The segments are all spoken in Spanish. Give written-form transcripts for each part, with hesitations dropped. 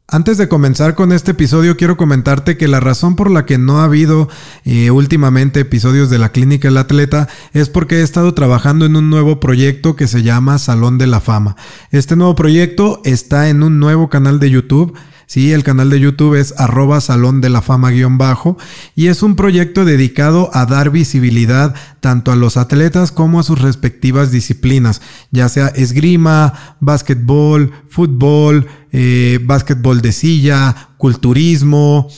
Antes de comenzar con este episodio, quiero comentarte que la razón por la que no ha habido últimamente episodios de la Clínica del Atleta es porque he estado trabajando en un nuevo proyecto que se llama Salón de la Fama. Este nuevo proyecto está en un nuevo canal de YouTube. Sí, el canal de YouTube es @salondelafama_ y es un proyecto dedicado a dar visibilidad tanto a los atletas como a sus respectivas disciplinas, ya sea esgrima, básquetbol, fútbol, básquetbol de silla, culturismo,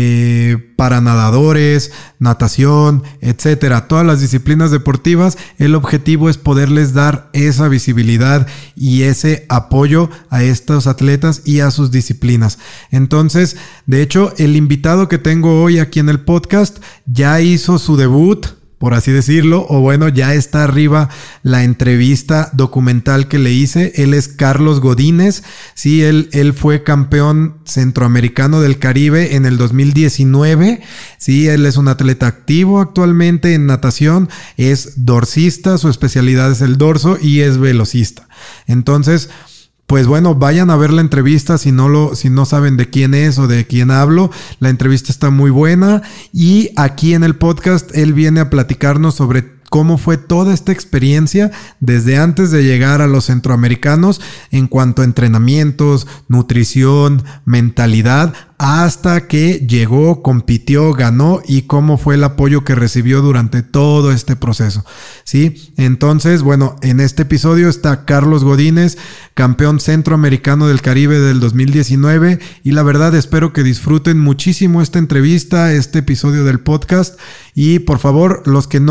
para nadadores, natación, etcétera. Todas las disciplinas deportivas, el objetivo es poderles dar esa visibilidad y ese apoyo a estos atletas y a sus disciplinas. Entonces, de hecho, el invitado que tengo hoy aquí en el podcast ya hizo su debut, por así decirlo, o bueno, ya está arriba la entrevista documental que le hice. Él es Carlos Godínez. Sí, él fue campeón centroamericano del Caribe en el 2019. Sí, él es un atleta activo actualmente en natación, es dorsista, su especialidad es el dorso y es velocista. Entonces, pues bueno, vayan a ver la entrevista si no saben de quién es o de quién hablo. La entrevista está muy buena y aquí en el podcast él viene a platicarnos sobre cómo fue toda esta experiencia desde antes de llegar a los centroamericanos en cuanto a entrenamientos, nutrición, mentalidad, hasta que llegó, compitió, ganó y cómo fue el apoyo que recibió durante todo este proceso. ¿Sí? Entonces, bueno, en este episodio está Carlos Godínez, campeón centroamericano del Caribe del 2019, y la verdad espero que disfruten muchísimo esta entrevista, este episodio del podcast. Y por favor, los que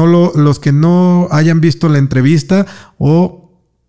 no hayan visto la entrevista o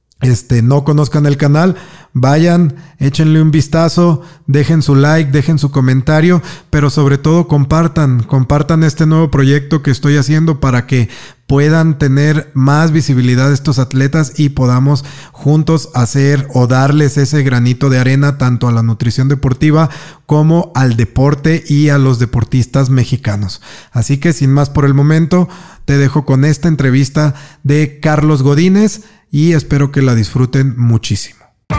no conozcan el canal, vayan, échenle un vistazo, dejen su like, dejen su comentario, pero sobre todo compartan este nuevo proyecto que estoy haciendo para que puedan tener más visibilidad estos atletas y podamos juntos hacer o darles ese granito de arena tanto a la nutrición deportiva como al deporte y a los deportistas mexicanos. Así que sin más por el momento, te dejo con esta entrevista de Carlos Godínez y espero que la disfruten muchísimo.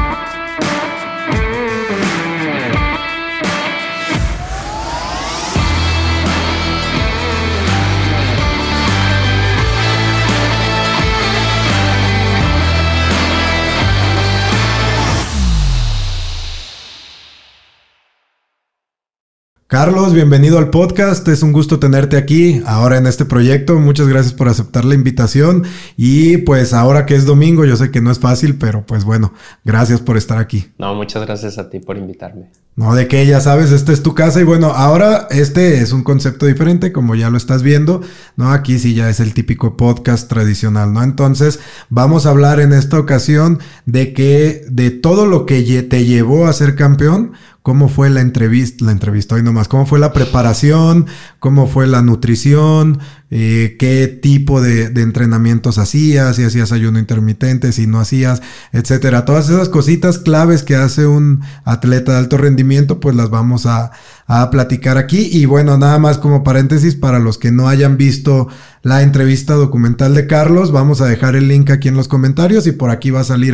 Carlos, bienvenido al podcast, es un gusto tenerte aquí ahora en este proyecto, muchas gracias por aceptar la invitación y pues ahora que es domingo, yo sé que no es fácil, pero pues bueno, gracias por estar aquí. No, muchas gracias a ti por invitarme. No, de qué, ya sabes, esta es tu casa y bueno, ahora este es un concepto diferente, como ya lo estás viendo, ¿no? Aquí sí ya es el típico podcast tradicional, ¿no? Entonces, vamos a hablar en esta ocasión de todo lo que te llevó a ser campeón. ¿Cómo fue la entrevista hoy nomás? ¿Cómo fue la preparación? ¿Cómo fue la nutrición? ¿Qué tipo de entrenamientos hacías? Si hacías ayuno intermitente, si no hacías, etcétera. Todas esas cositas claves que hace un atleta de alto rendimiento, pues las vamos a platicar aquí. Y bueno, nada más como paréntesis, para los que no hayan visto la entrevista documental de Carlos, vamos a dejar el link aquí en los comentarios y por aquí va a salir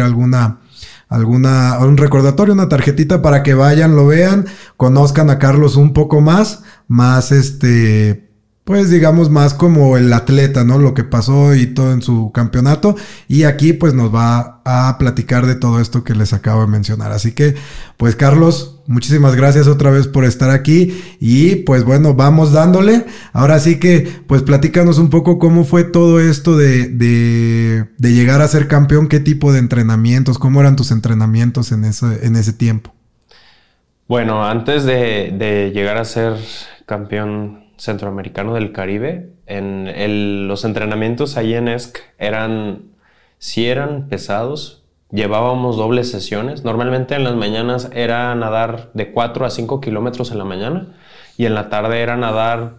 un recordatorio, una tarjetita para que vayan, lo vean, conozcan a Carlos un poco más pues digamos más como el atleta, ¿no? Lo que pasó y todo en su campeonato. Y aquí pues nos va a platicar de todo esto que les acabo de mencionar. Así que pues Carlos, muchísimas gracias otra vez por estar aquí. Y pues bueno, vamos dándole. Ahora sí que pues platícanos un poco cómo fue todo esto de llegar a ser campeón, qué tipo de entrenamientos, cómo eran tus entrenamientos en ese tiempo. Bueno, antes de llegar a ser campeón centroamericano del Caribe, los entrenamientos ahí en ESC sí eran pesados. Llevábamos dobles sesiones. Normalmente en las mañanas era nadar de 4 a 5 kilómetros en la mañana y en la tarde era nadar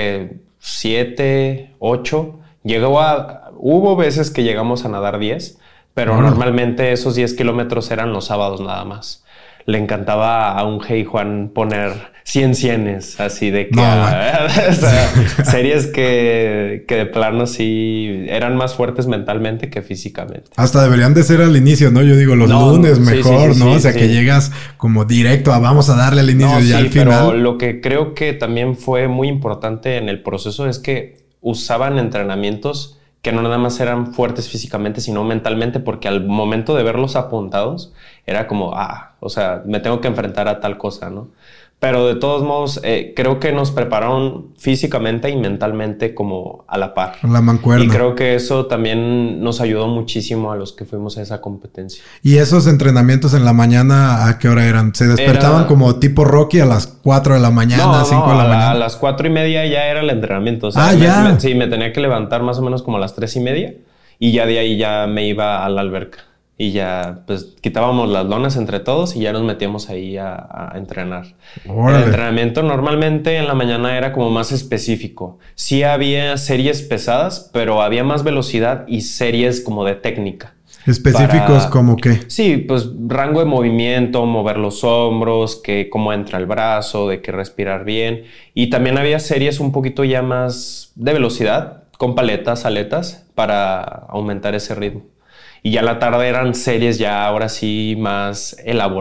7, 8. Hubo veces que llegamos a nadar 10, pero normalmente esos 10 kilómetros eran los sábados nada más. le encantaba a un Hey Juan poner 100 así de que No, o sea, series que de plano sí eran más fuertes mentalmente que físicamente. Hasta deberían de ser al inicio, ¿no? Yo digo, los lunes sí, mejor, sí, ¿no? sí, o sea, sí. que llegas como directo a vamos a darle al inicio y Sí, al final. pero lo que creo que también fue muy importante en el proceso es que usaban entrenamientos que no nada más eran fuertes físicamente, sino mentalmente, porque al momento de verlos apuntados, era como, o sea, me tengo que enfrentar a tal cosa, ¿no? Pero de todos modos, creo que nos prepararon físicamente y mentalmente como a la par. La mancuerna. Y creo que eso también nos ayudó muchísimo a los que fuimos a esa competencia. ¿Y esos entrenamientos en la mañana a qué hora eran? ¿Se despertaban como tipo Rocky a las 4 de la mañana, 5 de la mañana? A las 4:30 ya era el entrenamiento. O sea, ya. Sí, me tenía que levantar más o menos como a las 3:30 y ya de ahí ya me iba a la alberca. Y ya, pues, quitábamos las lonas entre todos y ya nos metíamos ahí a entrenar. Órale. El entrenamiento normalmente en la mañana era como más específico. Sí había series pesadas, pero había más velocidad y series como de técnica. ¿Específicos como qué? Sí, pues rango de movimiento, mover los hombros, que cómo entra el brazo, de que respirar bien. Y también había series un poquito ya más de velocidad, con paletas, aletas, para aumentar ese ritmo. Y ya la tarde eran series ya ahora sí más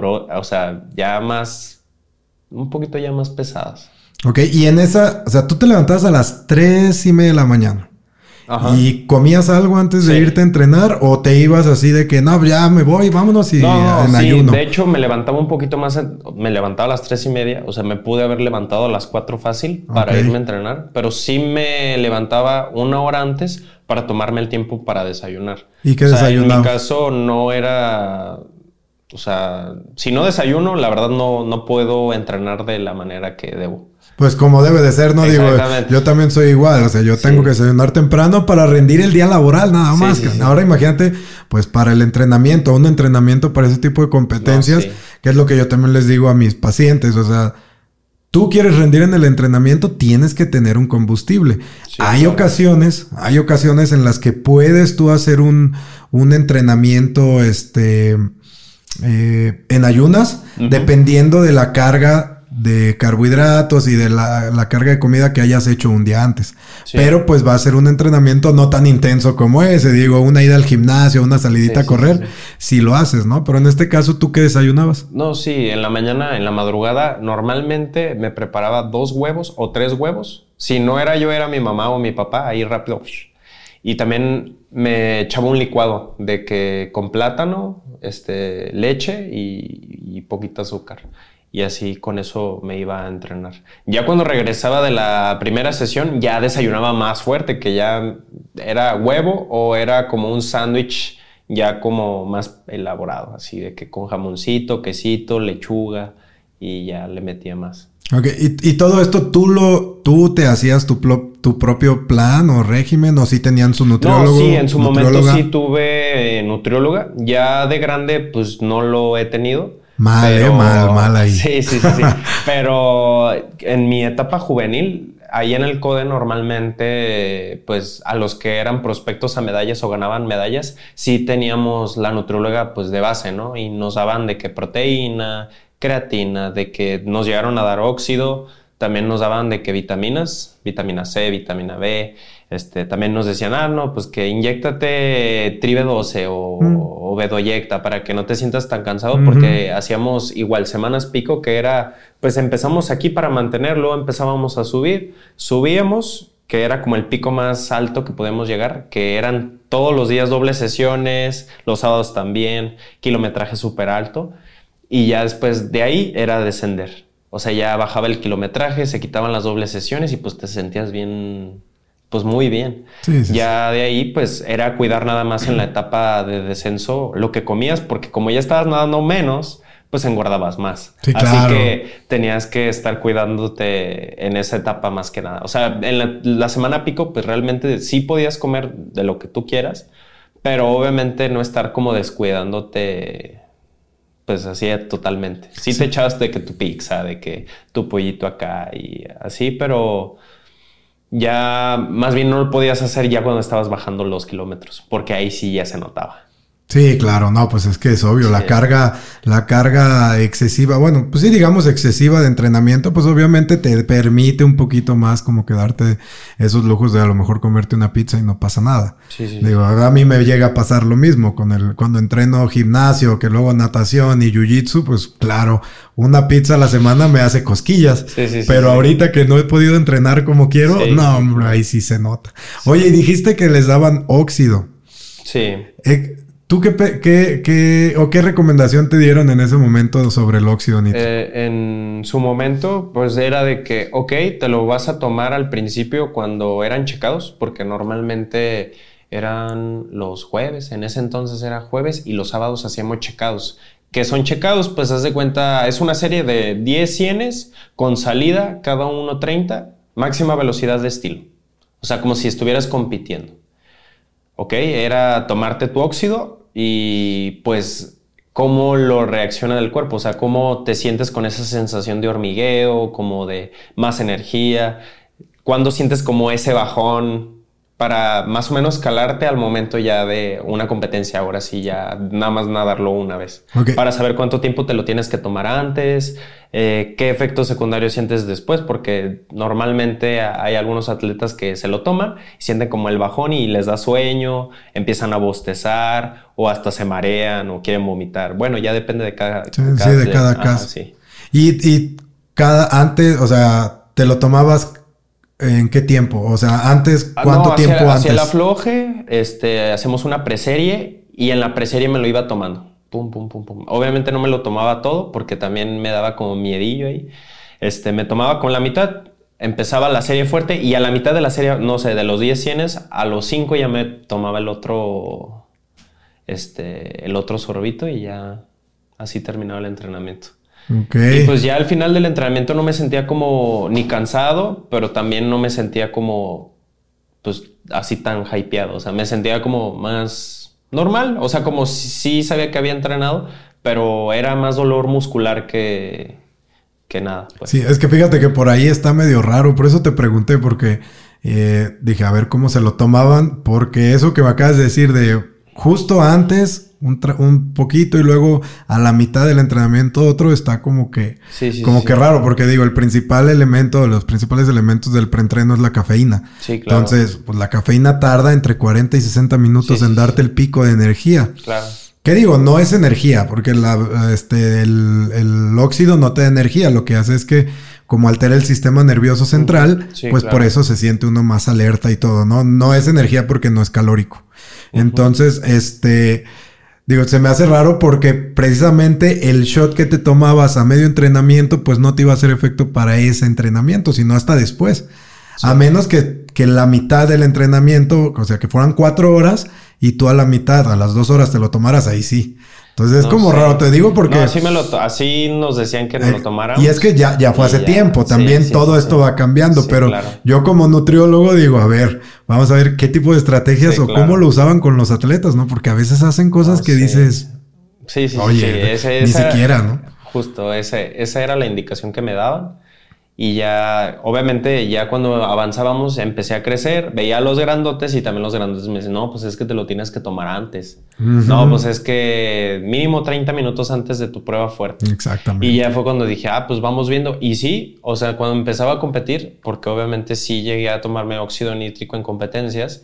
o sea, ya más, un poquito ya más pesadas. Ok, y en esa, o sea, tú te levantabas a las 3:30 de la mañana. Ajá. ¿Y comías algo antes de irte a entrenar? ¿O te ibas así de que, no, ya me voy, vámonos y en ayuno? De hecho me levantaba un poquito más, me levantaba a las 3:30, o sea, me pude haber levantado a las 4 fácil para irme a entrenar, pero sí me levantaba una hora antes para tomarme el tiempo para desayunar. ¿Y qué desayunabas? En mi caso no era, o sea, si no desayuno, la verdad no puedo entrenar de la manera que debo. Pues como debe de ser, ¿no? Digo, yo también soy igual, o sea, yo tengo que desayunar temprano para rendir el día laboral, nada más. Sí. Ahora imagínate, pues para el entrenamiento, un entrenamiento para ese tipo de competencias, que es lo que yo también les digo a mis pacientes, o sea, tú quieres rendir en el entrenamiento, tienes que tener un combustible. Sí, hay ocasiones en las que puedes tú hacer un entrenamiento, en ayunas, dependiendo de la carga de carbohidratos y de la carga de comida que hayas hecho un día antes. Sí. Pero pues va a ser un entrenamiento no tan intenso como ese. Digo, una ida al gimnasio, una salidita a correr, si lo haces, ¿no? Pero en este caso, ¿tú qué desayunabas? No, sí, en la mañana, en la madrugada, normalmente me preparaba 2 huevos o 3 huevos. Si no era yo, era mi mamá o mi papá, ahí rápido. Y también me echaba un licuado de que con plátano, leche y poquito azúcar. Y así con eso me iba a entrenar. Ya cuando regresaba de la primera sesión, ya desayunaba más fuerte, que ya era huevo o era como un sándwich ya como más elaborado, así de que con jamoncito, quesito, lechuga y ya le metía más. Ok, y todo esto tú te hacías tu propio plan o régimen, o sí tenían su nutriólogo? No, sí, en su momento sí tuve nutrióloga. Ya de grande pues no lo he tenido. Mal ahí. Sí. Pero en mi etapa juvenil, ahí en el CODE normalmente, pues a los que eran prospectos a medallas o ganaban medallas, sí teníamos la nutrióloga pues de base, ¿no? Y nos daban de que proteína, creatina, de que nos llegaron a dar óxido, también nos daban de que vitaminas, vitamina C, vitamina B, también nos decían, no, pues que inyéctate Tri-B12 o Bedoyecta para que no te sientas tan cansado, porque hacíamos igual semanas pico que era, pues empezamos aquí para mantenerlo, empezábamos a subíamos, que era como el pico más alto que podemos llegar, que eran todos los días dobles sesiones, los sábados también, kilometraje súper alto, y ya después de ahí era descender. O sea, ya bajaba el kilometraje, se quitaban las dobles sesiones y pues te sentías bien, pues muy bien. Sí. Ya de ahí pues era cuidar nada más en la etapa de descenso lo que comías, porque como ya estabas nadando menos, pues engordabas más. Sí, claro. Así que tenías que estar cuidándote en esa etapa más que nada. O sea, en la semana pico pues realmente sí podías comer de lo que tú quieras, pero obviamente no estar como descuidándote pues así totalmente. Sí te echabas de que tu pizza, de que tu pollito acá y así, pero ya más bien no lo podías hacer ya cuando estabas bajando los kilómetros, porque ahí sí ya se notaba. Sí, claro, no, pues es que es obvio, Sí. la carga excesiva, bueno, pues sí, digamos excesiva de entrenamiento, pues obviamente te permite un poquito más como que darte esos lujos de a lo mejor comerte una pizza y no pasa nada. Sí, sí, Digo, sí. a mí me llega a pasar lo mismo cuando entreno gimnasio, que luego natación y jiu-jitsu, pues claro, una pizza a la semana me hace cosquillas, Sí, sí, sí, pero sí. ahorita que no he podido entrenar como quiero, Sí, no, sí, hombre, claro. ahí sí se nota. Oye, y dijiste que les daban óxido. Sí. ¿Tú qué recomendación te dieron en ese momento sobre el óxido nítrico? En su momento, pues era de que, ok, te lo vas a tomar al principio cuando eran checados, porque normalmente eran los jueves, en ese entonces era jueves y los sábados hacíamos checados. ¿Qué son checados? Pues haz de cuenta, es una serie de 10 cienes con salida, cada uno 30, máxima velocidad de estilo. O sea, como si estuvieras compitiendo. Ok, era tomarte tu óxido y pues cómo lo reacciona el cuerpo, o sea, cómo te sientes con esa sensación de hormigueo, como de más energía, cuándo sientes como ese bajón para más o menos calarte al momento ya de una competencia, ahora sí ya nada más nadarlo una vez, Ok. para saber cuánto tiempo te lo tienes que tomar antes, qué efectos secundarios sientes después, porque normalmente hay algunos atletas que se lo toman y sienten como el bajón y les da sueño, empiezan a bostezar o hasta se marean o quieren vomitar. Bueno, ya depende de cada, Sí, sí, de cada ajá, caso. sí. Y antes, o sea, ¿te lo tomabas en qué tiempo? O sea, antes, ¿cuánto No, tiempo hacia el antes? afloje, hacemos una preserie y en la preserie me lo iba tomando. Pum, pum, pum, pum. Obviamente no me lo tomaba todo porque también me daba como miedillo ahí. Me tomaba con la mitad, empezaba la serie fuerte y a la mitad de la serie, no sé, de los 10 cienes, a los 5 ya me tomaba el otro sorbito y ya así terminaba el entrenamiento. Ok. Y pues ya al final del entrenamiento no me sentía como ni cansado, pero también no me sentía como, pues, así tan hypeado. O sea, me sentía como más normal. O sea, como si sí sabía que había entrenado, pero era más dolor muscular que nada, pues. Sí, es que fíjate que por ahí está medio raro, por eso te pregunté, porque dije, a ver cómo se lo tomaban, porque eso que me acabas de decir de justo antes, un poquito y luego a la mitad del entrenamiento otro, está como que, Sí, sí, como sí, que sí. raro, porque digo, el principal elemento, los principales elementos del preentreno es la cafeína. Sí, claro. Entonces, pues la cafeína tarda entre 40 y 60 minutos Sí, en sí, darte sí. el pico de energía. Claro. ¿Qué digo? No es energía, porque el óxido no te da energía. Lo que hace es que, como altera el sistema nervioso central, Sí, pues claro. por eso se siente uno más alerta y todo, ¿no? No es energía porque no es calórico. Entonces, digo, se me hace raro porque precisamente el shot que te tomabas a medio entrenamiento, pues no te iba a hacer efecto para ese entrenamiento, sino hasta después. Sí. A menos que la mitad del entrenamiento, o sea, que fueran 4 horas y tú a la mitad, a las 2 horas te lo tomaras, ahí sí. Entonces es No como sé. raro, te digo porque... No, así nos decían que nos lo tomáramos. Y es que ya fue Y hace ya, tiempo, sí, también sí, todo sí, esto sí. va cambiando, Sí, pero claro. yo como nutriólogo digo, a ver, vamos a ver qué tipo de estrategias Sí, o claro. cómo lo usaban con los atletas, ¿no? Porque a veces hacen cosas No que sé. dices, Sí, sí, sí, oye, sí. ni siquiera, ¿no? Justo, esa era la indicación que me daban. Y ya, obviamente, ya cuando avanzábamos, empecé a crecer, veía a los grandotes y también los grandotes me dicen, no, pues es que te lo tienes que tomar antes. No, pues es que mínimo 30 minutos antes de tu prueba fuerte. Exactamente. Y ya fue cuando dije, pues vamos viendo. Y sí, o sea, cuando empezaba a competir, porque obviamente sí llegué a tomarme óxido nítrico en competencias,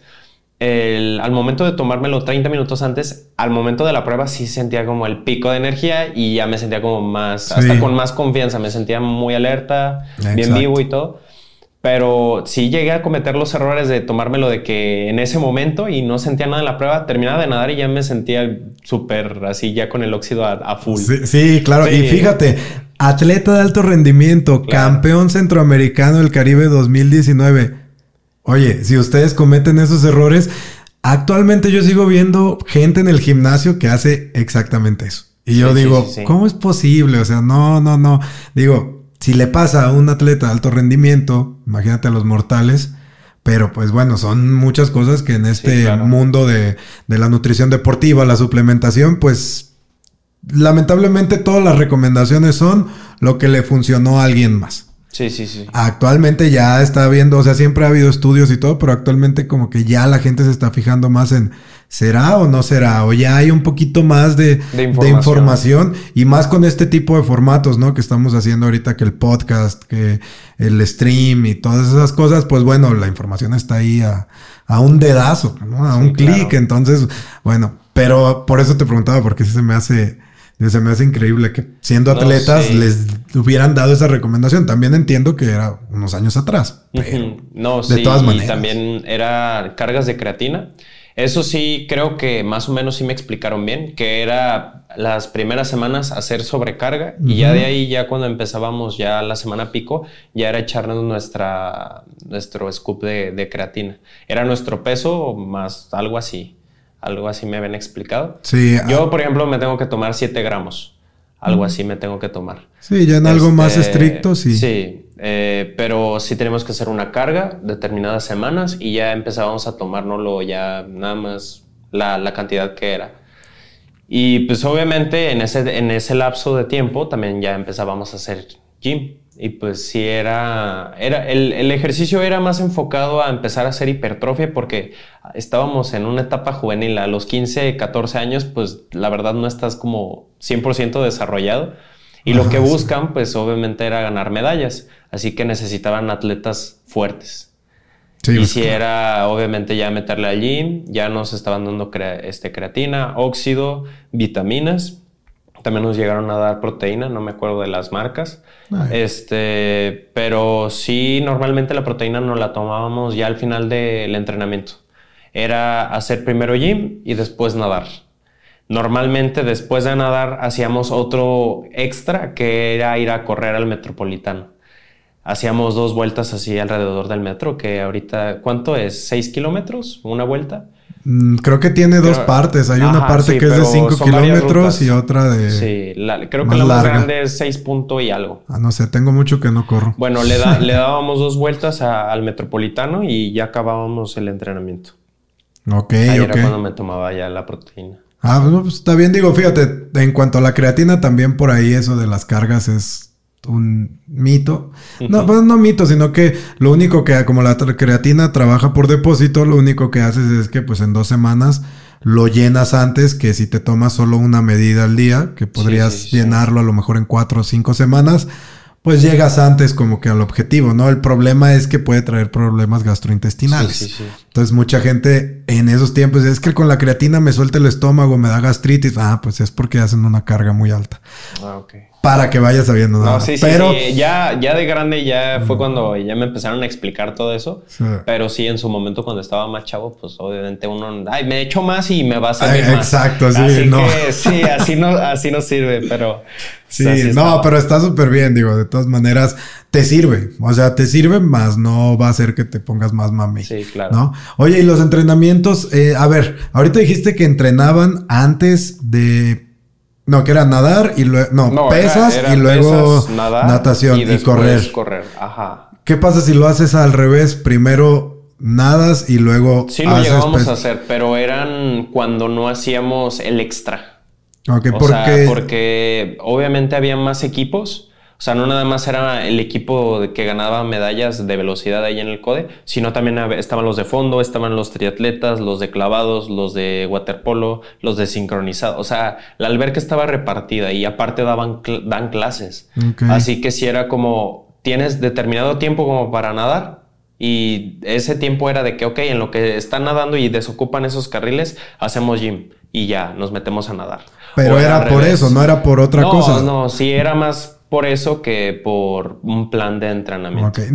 al momento de tomármelo 30 minutos antes, al momento de la prueba sí sentía como el pico de energía y ya me sentía como más, hasta con más confianza, me sentía muy alerta, bien vivo y todo. Pero sí llegué a cometer los errores de tomármelo de que en ese momento y no sentía nada en la prueba, terminaba de nadar y ya me sentía súper así ya con el óxido a full. Sí, claro. Sí. Y fíjate, atleta de alto rendimiento, claro, campeón centroamericano del Caribe 2019. Oye, si ustedes cometen esos errores, actualmente yo sigo viendo gente en el gimnasio que hace exactamente eso. Y yo digo, ¿cómo es posible? O sea, no. Digo, si le pasa a un atleta de alto rendimiento, imagínate a los mortales. Pero pues bueno, son muchas cosas que en este mundo de la nutrición deportiva, la suplementación, pues lamentablemente todas las recomendaciones son lo que le funcionó a alguien más. Sí. Actualmente ya está viendo, o sea, siempre ha habido estudios y todo, pero actualmente como que ya la gente se está fijando más en ¿será o no será? O ya hay un poquito más de información y más con este tipo de formatos, ¿no? Que estamos haciendo ahorita, que el podcast, que el stream y todas esas cosas, pues bueno, la información está ahí a un dedazo, ¿no? A un clic. Claro. Entonces, bueno, pero por eso te preguntaba, porque se me hace increíble que siendo atletas les hubieran dado esa recomendación. También entiendo que era unos años atrás. Pero de todas maneras. Y también era cargas de creatina. Eso sí, creo que más o menos sí me explicaron bien, que era las primeras semanas hacer sobrecarga y ya de ahí, ya cuando empezábamos ya la semana pico, ya era echarnos nuestro scoop de creatina. Era nuestro peso más algo así. Algo así me habían explicado. Sí. Yo, por ejemplo, me tengo que tomar 7 gramos. Algo así me tengo que tomar. Sí, ya en algo más estricto, sí. Sí, pero sí tenemos que hacer una carga determinadas semanas y ya empezábamos a tomárnoslo ya nada más la cantidad que era. Y pues obviamente en ese lapso de tiempo también ya empezábamos a hacer gym. Y pues sí el ejercicio era más enfocado a empezar a hacer hipertrofia porque estábamos en una etapa juvenil. A los 15, 14 años, pues la verdad no estás como 100% desarrollado. Y lo que buscan, pues obviamente era ganar medallas. Así que necesitaban atletas fuertes. Sí, y si era obviamente ya meterle al gym, ya nos estaban dando creatina, óxido, vitaminas. También nos llegaron a dar proteína, no me acuerdo de las marcas. Pero sí, normalmente la proteína nos la tomábamos ya al final del entrenamiento. Era hacer primero gym y después nadar. Normalmente después de nadar hacíamos otro extra, que era ir a correr al Metropolitano. Hacíamos 2 vueltas así alrededor del metro, que ahorita, ¿cuánto es? ¿6 kilómetros? ¿Una vuelta? Creo que tiene 2 partes. Hay una parte que es de 5 kilómetros y otra de... Sí, creo que la más grande es 6 punto y algo. No sé, tengo mucho que no corro. Bueno, le dábamos 2 vueltas al Metropolitano y ya acabábamos el entrenamiento. Ahí era cuando me tomaba ya la proteína. Pues está bien, digo, fíjate, en cuanto a la creatina, también por ahí eso de las cargas es un mito. No, pues no mito, sino que lo único que, como la creatina trabaja por depósito, lo único que haces es que pues en 2 semanas lo llenas antes que si te tomas solo una medida al día, que podrías llenarlo a lo mejor en 4 o 5 semanas, pues llegas antes como que al objetivo, ¿no? El problema es que puede traer problemas gastrointestinales. Sí. Entonces mucha gente en esos tiempos es que con la creatina me suelta el estómago, me da gastritis. Pues es porque hacen una carga muy alta. Ok. Para que vayas sabiendo. No, pero ya de grande ya fue cuando ya me empezaron a explicar todo eso. Sí. Pero sí, en su momento cuando estaba más chavo, pues obviamente uno, me echo más y me va a servir más. Exacto, sí. Así que sí, así no sirve, pero... Sí, pero está súper bien, digo, de todas maneras te sirve, o sea, te sirve, más no va a hacer que te pongas más mami. Sí, claro. ¿No? Oye, y los entrenamientos, a ver, ahorita dijiste que entrenaban antes de... No, que era nadar y luego... No, pesas y luego pesas, nadar, natación y correr. Ajá. ¿Qué pasa si lo haces al revés? Primero nadas y luego... Sí, lo llegábamos a hacer, pero eran cuando no hacíamos el extra. Okay, porque obviamente había más equipos. O sea, no nada más era el equipo que ganaba medallas de velocidad ahí en el CODE, sino también estaban los de fondo, estaban los triatletas, los de clavados, los de waterpolo, los de sincronizado. O sea, la alberca estaba repartida y aparte dan clases. Okay. Así que si era como, tienes determinado tiempo como para nadar y ese tiempo era de que, ok, en lo que están nadando y desocupan esos carriles, hacemos gym y ya nos metemos a nadar. Pero era por eso, no era por otra cosa. No, sí era más por eso que por un plan de entrenamiento. Okay.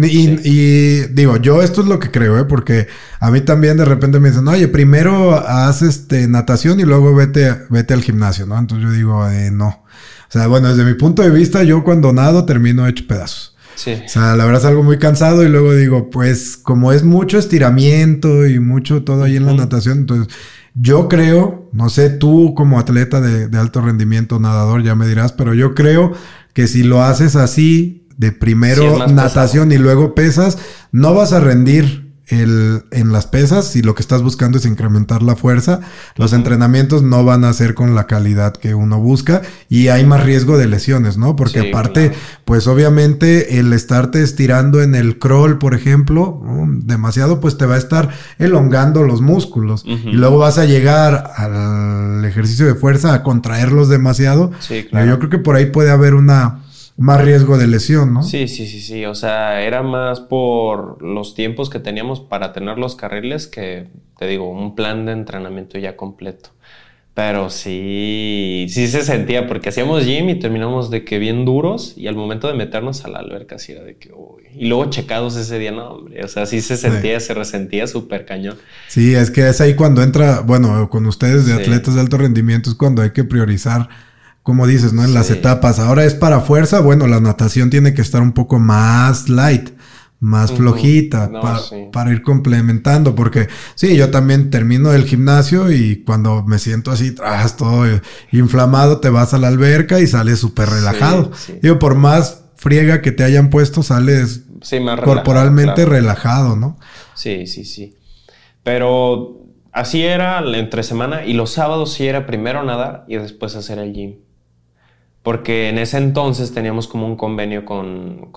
Y digo, yo esto es lo que creo, porque a mí también de repente me dicen, oye, primero haz natación y luego vete al gimnasio, ¿no? Entonces yo digo, no. O sea, bueno, desde mi punto de vista, yo cuando nado termino hecho pedazos. Sí. O sea, la verdad es algo muy cansado y luego digo, pues como es mucho estiramiento y mucho todo ahí en la natación, entonces... Yo creo, no sé, tú como atleta de alto rendimiento, nadador, ya me dirás, pero yo creo que si lo haces así, de primero natación y luego pesas, no vas a rendir en las pesas, si lo que estás buscando es incrementar la fuerza, los entrenamientos no van a ser con la calidad que uno busca y hay más riesgo de lesiones, ¿no? Porque aparte, pues obviamente el estarte estirando en el crawl, por ejemplo, demasiado, pues te va a estar elongando los músculos y luego vas a llegar al ejercicio de fuerza a contraerlos demasiado. Sí, claro. Yo creo que por ahí puede haber más riesgo de lesión, ¿no? Sí. O sea, era más por los tiempos que teníamos para tener los carriles que, te digo, un plan de entrenamiento ya completo. Pero sí se sentía, porque hacíamos gym y terminamos de que bien duros y al momento de meternos a la alberca así era de que, uy. Y luego checados ese día, no, hombre, o sea, sí se sentía, se resentía súper cañón. Sí, es que es ahí cuando entra, bueno, con ustedes de atletas de alto rendimiento es cuando hay que priorizar, como dices, ¿no? En las etapas. Ahora es para fuerza, bueno, la natación tiene que estar un poco más light, más flojita, para ir complementando, porque sí, yo también termino el gimnasio y cuando me siento así, todo inflamado, te vas a la alberca y sales súper relajado. Digo, por más friega que te hayan puesto, sales más corporalmente relajado, ¿no? Sí. Pero así era entre semana y los sábados sí era primero nadar y después hacer el gym. Porque en ese entonces teníamos como un convenio con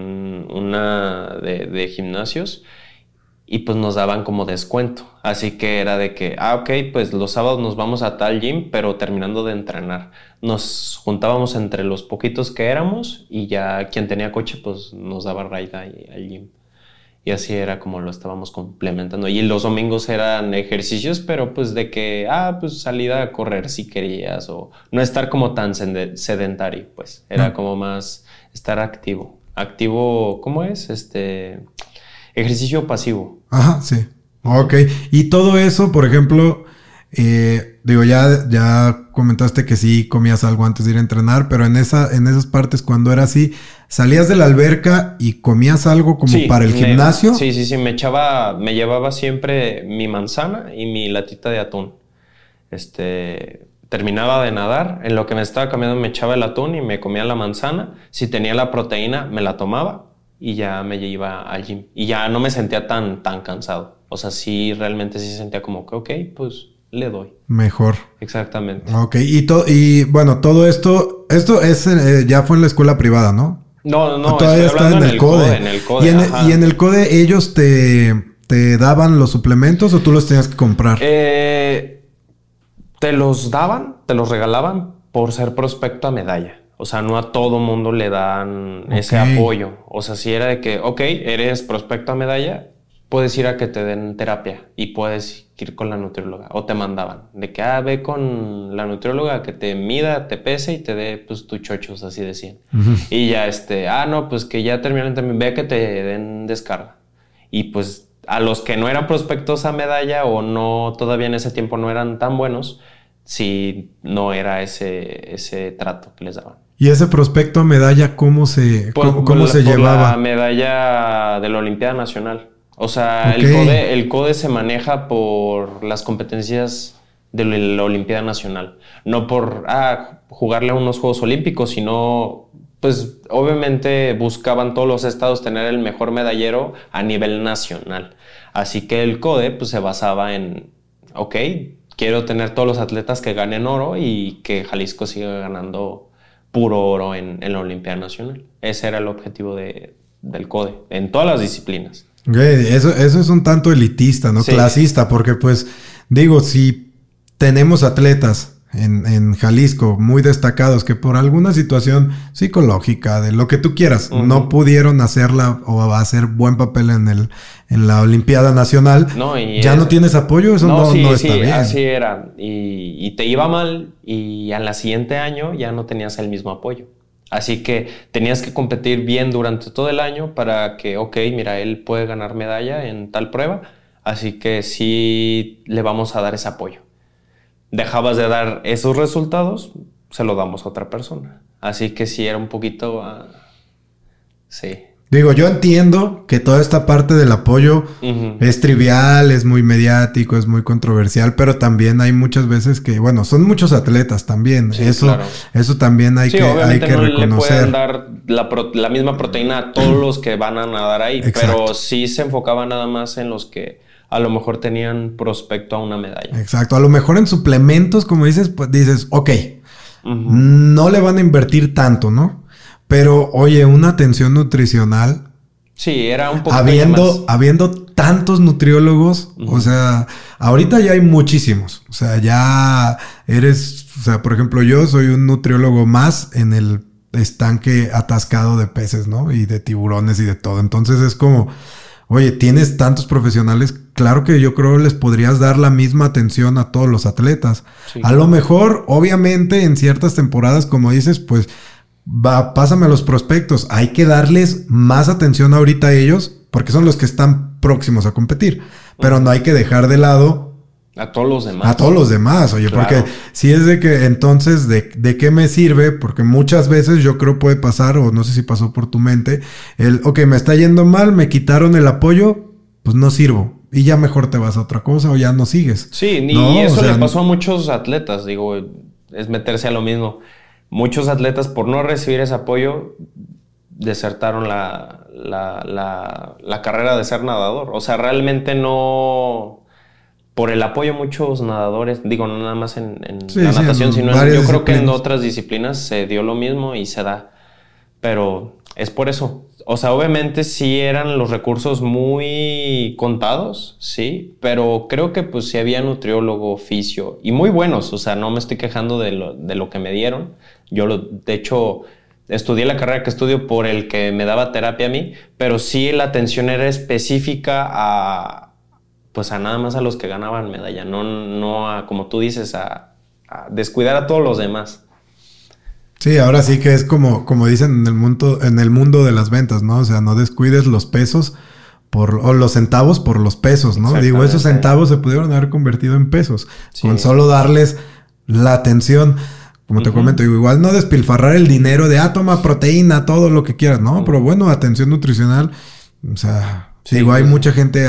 una de gimnasios y pues nos daban como descuento. Así que era de que, ok, pues los sábados nos vamos a tal gym, pero terminando de entrenar. Nos juntábamos entre los poquitos que éramos y ya quien tenía coche pues nos daba ride al gym. Y así era como lo estábamos complementando. Y los domingos eran ejercicios, pero pues de que, pues salida a correr si querías. O no estar como tan sedentario, pues. Era como más estar activo. Activo, ¿cómo es? Ejercicio pasivo. Ajá, sí. Ok. Y todo eso, por ejemplo, digo, ya comentaste que sí comías algo antes de ir a entrenar, pero en esas partes cuando era así, ¿salías de la alberca y comías algo como para el gimnasio? Sí, me llevaba siempre mi manzana y mi latita de atún. Terminaba de nadar, en lo que me estaba cambiando me echaba el atún y me comía la manzana. Si tenía la proteína, me la tomaba y ya me iba al gym. Y ya no me sentía tan cansado. O sea, sí, realmente sí sentía como que, ok, pues le doy. Mejor. Exactamente. Ok, y bueno, todo esto es ya fue en la escuela privada, ¿no? No, todavía está en el CODE. En el CODE, y en el CODE ellos te daban los suplementos o tú los tenías que comprar. Te los daban, te los regalaban por ser prospecto a medalla. O sea, no a todo mundo le dan ese apoyo. O sea, si era de que, ok, eres prospecto a medalla, puedes ir a que te den terapia y puedes ir con la nutrióloga. O te mandaban de que, ve con la nutrióloga que te mida, te pese y te dé, pues, tus chochos, así decían. Y ya, no, pues, que ya terminaron también, ve que te den descarga. Y, pues, a los que no eran prospectos a medalla o no, todavía en ese tiempo no eran tan buenos, sí, no era ese trato que les daban. ¿Y ese prospecto a medalla cómo se llevaba? La medalla de la Olimpiada Nacional. O sea, el CODE se maneja por las competencias de la Olimpiada Nacional. No por jugarle a unos Juegos Olímpicos, sino, pues, obviamente buscaban todos los estados tener el mejor medallero a nivel nacional. Así que el CODE, pues, se basaba en, quiero tener todos los atletas que ganen oro y que Jalisco siga ganando puro oro en la Olimpiada Nacional. Ese era el objetivo del CODE, en todas las disciplinas. Eso es un tanto elitista, ¿no? Sí. Clasista, porque pues, digo, si tenemos atletas en Jalisco muy destacados que por alguna situación psicológica, de lo que tú quieras, no pudieron hacerla o hacer buen papel en la Olimpiada Nacional, no tienes apoyo, eso no está bien. Así era. Y te iba mal y al siguiente año ya no tenías el mismo apoyo. Así que tenías que competir bien durante todo el año para que, mira, él puede ganar medalla en tal prueba, así que sí le vamos a dar ese apoyo. Dejabas de dar esos resultados, se lo damos a otra persona. Así que sí era un poquito... sí. Digo, yo entiendo que toda esta parte del apoyo es trivial, es muy mediático, es muy controversial, pero también hay muchas veces que, bueno, son muchos atletas también. Sí, eso también hay que no reconocer. Le pueden dar la misma proteína a todos los que van a nadar ahí, pero sí se enfocaba nada más en los que a lo mejor tenían prospecto a una medalla. Exacto, a lo mejor en suplementos, como dices, pues dices, ok, no le van a invertir tanto, ¿no? Pero, oye, una atención nutricional. Sí, era un poco habiendo tantos nutriólogos, o sea, ahorita ya hay muchísimos. O sea, ya eres, o sea, por ejemplo, yo soy un nutriólogo más en el estanque atascado de peces, ¿no? Y de tiburones y de todo. Entonces es como, oye, tienes tantos profesionales, claro que yo creo les podrías dar la misma atención a todos los atletas. Sí, a lo mejor, obviamente, en ciertas temporadas, como dices, pues pásame los prospectos. Hay que darles más atención ahorita a ellos porque son los que están próximos a competir. Pero no hay que dejar de lado a todos los demás. A todos los demás, oye, claro. Porque si es de que entonces, ¿de qué me sirve? Porque muchas veces yo creo puede pasar, o no sé si pasó por tu mente, ok, me está yendo mal, me quitaron el apoyo, pues no sirvo. Y ya mejor te vas a otra cosa o ya no sigues. Sí, y eso le pasó a muchos atletas, digo, es meterse a lo mismo. Muchos atletas, por no recibir ese apoyo, desertaron la carrera de ser nadador. O sea, realmente no... Por el apoyo muchos nadadores, digo, no nada más en la natación, sino yo creo que en otras disciplinas se dio lo mismo y se da. Pero es por eso. O sea, obviamente sí eran los recursos muy contados, sí, pero creo que pues sí había nutriólogo, fisio, y muy buenos. O sea, no me estoy quejando de lo que me dieron. De hecho, estudié la carrera que estudio por el que me daba terapia a mí, pero sí la atención era específica a nada más a los que ganaban medalla, no a, como tú dices, a descuidar a todos los demás. Sí, ahora sí que es como dicen en el mundo de las ventas, ¿no? O sea, no descuides los pesos o los centavos por los pesos, ¿no? Digo, esos centavos se pudieron haber convertido en pesos, sí, con solo darles la atención. Como te comento, igual no despilfarrar el dinero de, toma proteína, todo lo que quieras, ¿no? Pero bueno, atención nutricional, o sea, sí, digo, hay mucha gente,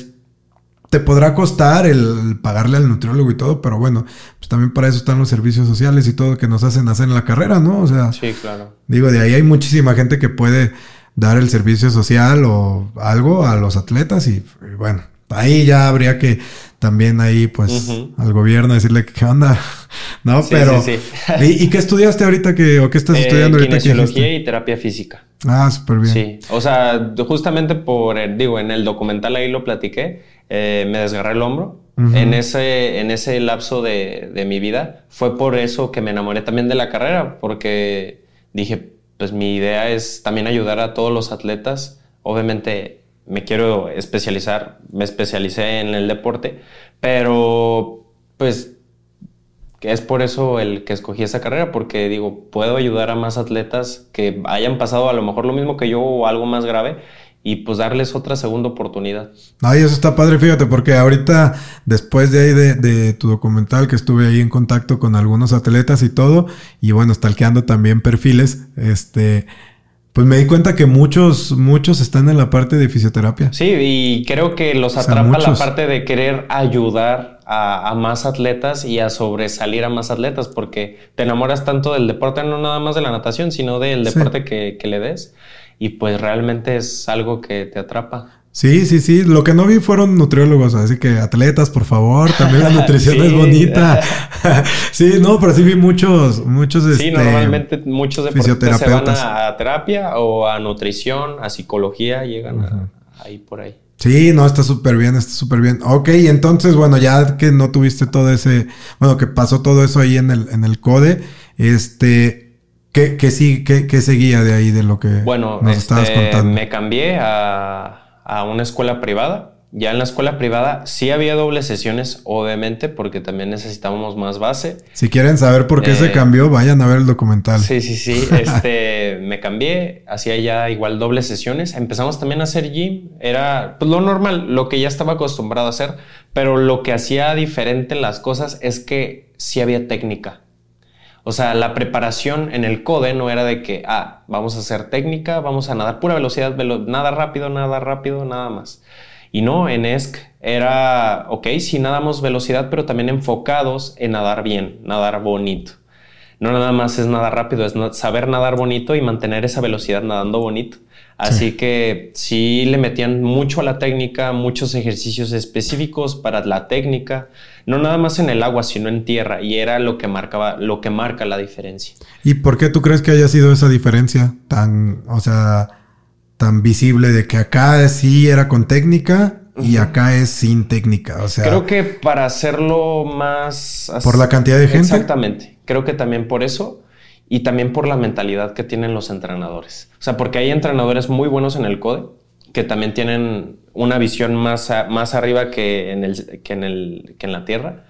te podrá costar el pagarle al nutriólogo y todo, pero bueno, pues también para eso están los servicios sociales y todo que nos hacen hacer en la carrera, ¿no? O sea, sí, claro. Digo, de ahí hay muchísima gente que puede dar el servicio social o algo a los atletas y bueno, ahí ya habría que también ahí pues al gobierno decirle qué onda, ¿no? Sí, pero sí. ¿Y qué estudiaste ahorita o qué estás estudiando ahorita? Kinesiología y terapia física. Súper bien. Sí, o sea, justamente en el documental ahí lo platiqué, me desgarré el hombro. En ese lapso de mi vida fue por eso que me enamoré también de la carrera, porque dije, pues mi idea es también ayudar a todos los atletas. Obviamente me quiero especializar, me especialicé en el deporte, pero pues es por eso el que escogí esa carrera, porque digo, puedo ayudar a más atletas que hayan pasado a lo mejor lo mismo que yo o algo más grave y pues darles otra segunda oportunidad. Ay, eso está padre, fíjate, porque ahorita después de ahí de tu documental que estuve ahí en contacto con algunos atletas y todo, y bueno, stalkeando también perfiles, pues me di cuenta que muchos están en la parte de fisioterapia. Sí, y creo que los atrapa la parte de querer ayudar a más atletas y a sobresalir a más atletas, porque te enamoras tanto del deporte, no nada más de la natación, sino del deporte que le des, y pues realmente es algo que te atrapa. Sí. Lo que no vi fueron nutriólogos, así que atletas, por favor, también la nutrición es bonita. Sí, no, pero sí vi muchos sí, normalmente muchos deportistas se van a terapia o a nutrición, a psicología, llegan ahí por ahí. Sí, no, está súper bien. Ok, entonces, bueno, ya que no tuviste todo ese, bueno, que pasó todo eso ahí en el CODE, ¿qué seguía de ahí de lo que nos estabas contando? Me cambié a una escuela privada. Ya en la escuela privada sí había dobles sesiones, obviamente, porque también necesitábamos más base. Si quieren saber por qué se cambió, vayan a ver el documental. Sí. Me cambié, hacía ya igual dobles sesiones. Empezamos también a hacer gym. Era pues, lo normal, lo que ya estaba acostumbrado a hacer, pero lo que hacía diferente las cosas es que sí había técnica. O sea, la preparación en el CODE no era de que, vamos a hacer técnica, vamos a nadar pura velocidad, nada rápido, nada más. Y no, en ESC era, ok, sí nadamos velocidad, pero también enfocados en nadar bien, nadar bonito. No nada más es nadar rápido, es saber nadar bonito y mantener esa velocidad nadando bonito. Así que sí le metían mucho a la técnica, muchos ejercicios específicos para la técnica, no nada más en el agua, sino en tierra, y era lo que marca la diferencia. ¿Y por qué tú crees que haya sido esa diferencia tan visible de que acá sí era con técnica y acá es sin técnica? O sea, creo que para hacerlo más... ¿por la cantidad de gente? Exactamente. Creo que también por eso y también por la mentalidad que tienen los entrenadores. O sea, porque hay entrenadores muy buenos en el CODE que también tienen una visión más arriba que en la tierra.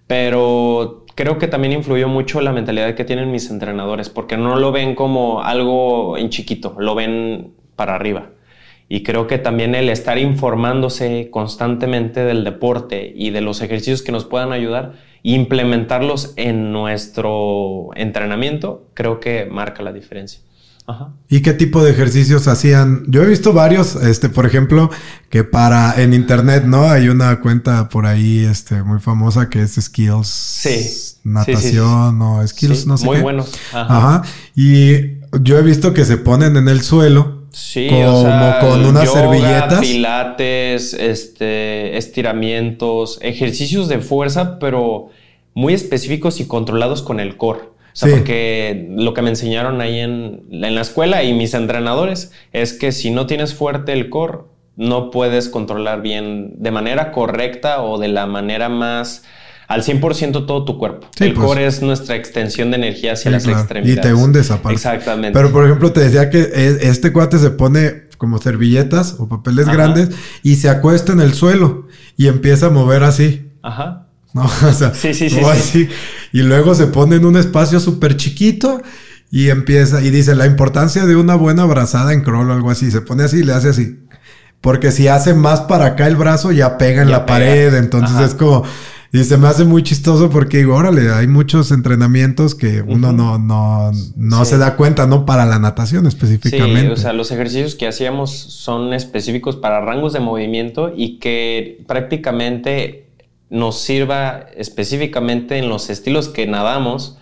Pero creo que también influyó mucho la mentalidad que tienen mis entrenadores, porque no lo ven como algo en chiquito, lo ven para arriba. Y creo que también el estar informándose constantemente del deporte y de los ejercicios que nos puedan ayudar, implementarlos en nuestro entrenamiento, creo que marca la diferencia. Ajá. ¿Y qué tipo de ejercicios hacían? Yo he visto varios, por ejemplo, que en internet, ¿no? Hay una cuenta por ahí, muy famosa que es Skills. Sí. Natación o Skills, sí, no sé muy qué. buenos. Ajá. Y yo he visto que se ponen en el suelo. Sí, como con unas yoga, servilletas. Pilates, estiramientos, ejercicios de fuerza, pero muy específicos y controlados con el core. O sea, porque lo que me enseñaron ahí en la escuela y mis entrenadores es que si no tienes fuerte el core, no puedes controlar bien de manera correcta o de la manera más... al 100% todo tu cuerpo. Sí, el core es nuestra extensión de energía hacia las extremidades. Y te hundes aparte. Exactamente. Pero, por ejemplo, te decía que este cuate se pone como servilletas o papeles grandes y se acuesta en el suelo y empieza a mover así. Ajá. No, o sea, así. Y luego se pone en un espacio súper chiquito y empieza... y dice, la importancia de una buena brazada en crawl o algo así. Se pone así y le hace así. Porque si hace más para acá el brazo, ya pega en la pared. Entonces es como... y se me hace muy chistoso porque digo, órale, hay muchos entrenamientos que uno no se da cuenta, ¿no? Para la natación específicamente. Sí, o sea, los ejercicios que hacíamos son específicos para rangos de movimiento y que prácticamente nos sirva específicamente en los estilos que nadamos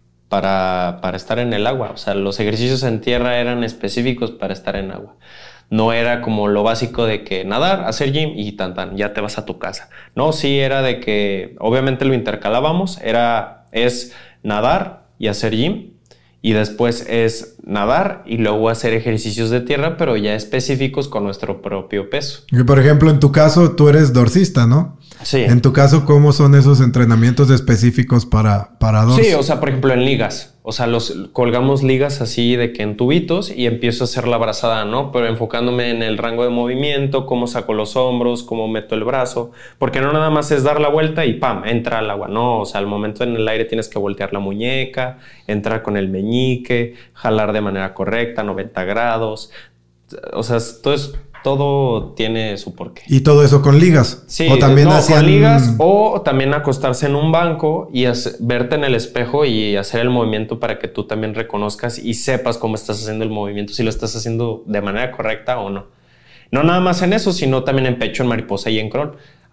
para estar en el agua. O sea, los ejercicios en tierra eran específicos para estar en agua. No era como lo básico de que nadar, hacer gym y ya te vas a tu casa. No, sí era de que obviamente lo intercalábamos. Es nadar y hacer gym. Y después es nadar y luego hacer ejercicios de tierra, pero ya específicos con nuestro propio peso. Y por ejemplo, en tu caso, tú eres dorsista, ¿no? Sí. En tu caso, ¿cómo son esos entrenamientos específicos para dorso? Sí, o sea, por ejemplo, en ligas. O sea, colgamos ligas así de que en tubitos y empiezo a hacer la brazada, ¿no? Pero enfocándome en el rango de movimiento, cómo saco los hombros, cómo meto el brazo. Porque no nada más es dar la vuelta y ¡pam! Entra al agua. No, o sea, al momento en el aire tienes que voltear la muñeca, entrar con el meñique, jalar de manera correcta, 90 grados. O sea, todo tiene su porqué. ¿Y todo eso con ligas? Sí, ¿o también con ligas o también acostarse en un banco y verte en el espejo y hacer el movimiento para que tú también reconozcas y sepas cómo estás haciendo el movimiento, si lo estás haciendo de manera correcta o no. No nada más en eso, sino también en pecho, en mariposa y en crawl.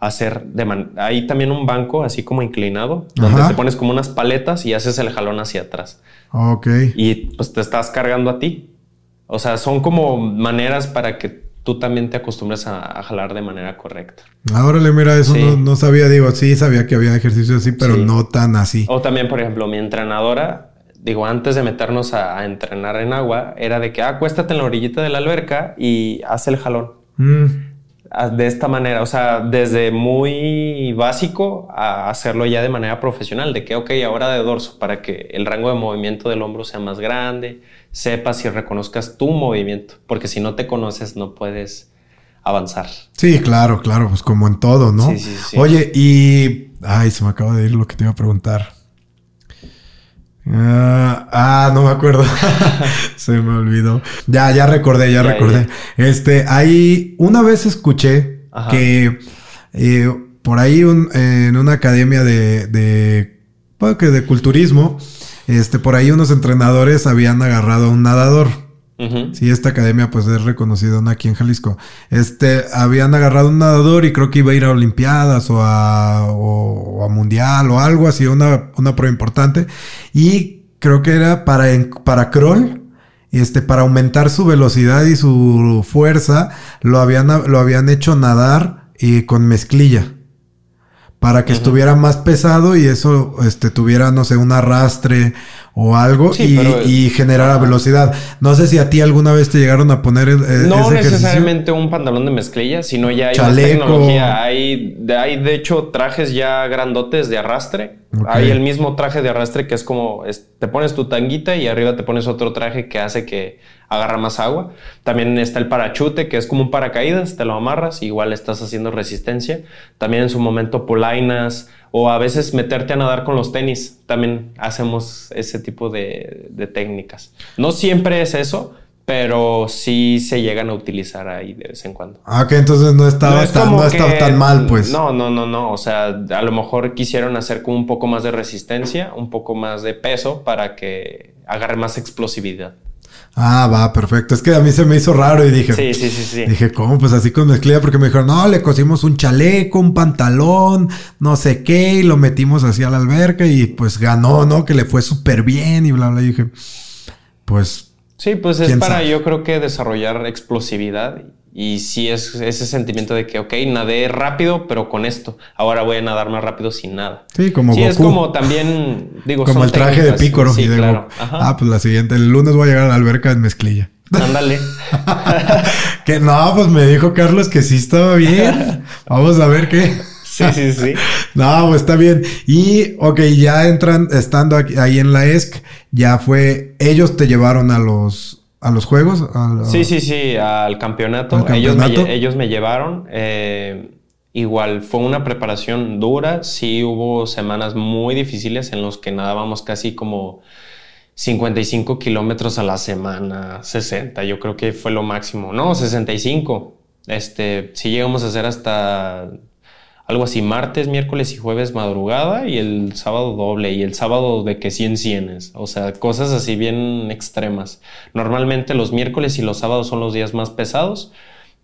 Hay también un banco así como inclinado, donde te pones como unas paletas y haces el jalón hacia atrás. Ok. Y pues te estás cargando a ti. O sea, son como maneras para que tú también te acostumbras a jalar de manera correcta. Órale, mira, eso no sabía. Digo, sí sabía que había ejercicios así, pero no tan así. O también, por ejemplo, mi entrenadora, antes de meternos a entrenar en agua, era de que acuéstate en la orillita de la alberca y haz el jalón. De esta manera, o sea, desde muy básico a hacerlo ya de manera profesional, de que, ok, ahora de dorso, para que el rango de movimiento del hombro sea más grande, sepas y reconozcas tu movimiento, porque si no te conoces no puedes avanzar. Sí, claro, pues como en todo, ¿no? Sí. Oye, y... ay, se me acaba de ir lo que te iba a preguntar. No me acuerdo. Se me olvidó. Ya recordé. Ya. Ahí una vez escuché que por ahí en una academia de culturismo por ahí unos entrenadores habían agarrado a un nadador. Ujú. Sí, esta academia pues es reconocida aquí en Jalisco. Habían agarrado un nadador y creo que iba a ir a Olimpiadas o a Mundial o algo así, una prueba importante. Y creo que era para crawl, para aumentar su velocidad y su fuerza, lo habían hecho nadar con mezclilla. Para que estuviera más pesado y eso tuviera, no sé, un arrastre o algo, Sí, pero y generara velocidad. No sé si a ti alguna vez te llegaron a poner no ese ejercicio. necesariamente un pantalón de mezclilla, sino ya hay más Chaleco. tecnología. Hay de hecho trajes ya grandotes de arrastre. Ok. Hay el mismo traje de arrastre que es como te pones tu tanguita y arriba te pones otro traje que hace que agarra más agua. También está el parachute, que es como un paracaídas, te lo amarras, igual estás haciendo resistencia. También en su momento polainas, o a veces meterte a nadar con los tenis. También hacemos ese tipo de técnicas. No siempre es eso, pero sí se llegan a utilizar ahí de vez en cuando. Ah, ok, entonces no estaba tan mal, pues. No. O sea, a lo mejor quisieron hacer como un poco más de resistencia, un poco más de peso para que agarre más explosividad. Ah, va, perfecto. Es que a mí se me hizo raro y dije... Sí. Dije, ¿cómo? Pues así con mezclilla, porque me dijeron, no, le cosimos un chaleco, un pantalón, no sé qué, y lo metimos así a la alberca y pues ganó, ¿no? Que le fue súper bien y bla, bla. Y dije, pues... Sí, pues es para, sabe? yo creo que desarrollar explosividad. Y sí es ese sentimiento de que, ok, nadé rápido, pero con esto. Ahora voy a nadar más rápido sin nada. Sí, como Goku. Es como también, digo, como son el traje técnicas. de Pícoro. Sí, y claro. Ajá. Ah, pues la siguiente, el lunes voy a llegar a la alberca en mezclilla. Ándale. Que no, pues me dijo Carlos que sí estaba bien. Vamos a ver qué. Sí. No, pues está bien. Y, ok, ya estando ahí en la ESC, ya fue, ellos te llevaron a los juegos. Sí, al campeonato. ¿Al campeonato? Ellos me llevaron. Igual fue una preparación dura. Sí hubo semanas muy difíciles en los que nadábamos casi como 55 kilómetros a la semana, 60, yo creo que fue lo máximo. No, 65. Sí llegamos a hacer hasta algo así, martes, miércoles y jueves madrugada y el sábado doble y el sábado de que 100 cienes. O sea, cosas así bien extremas. Normalmente los miércoles y los sábados son los días más pesados.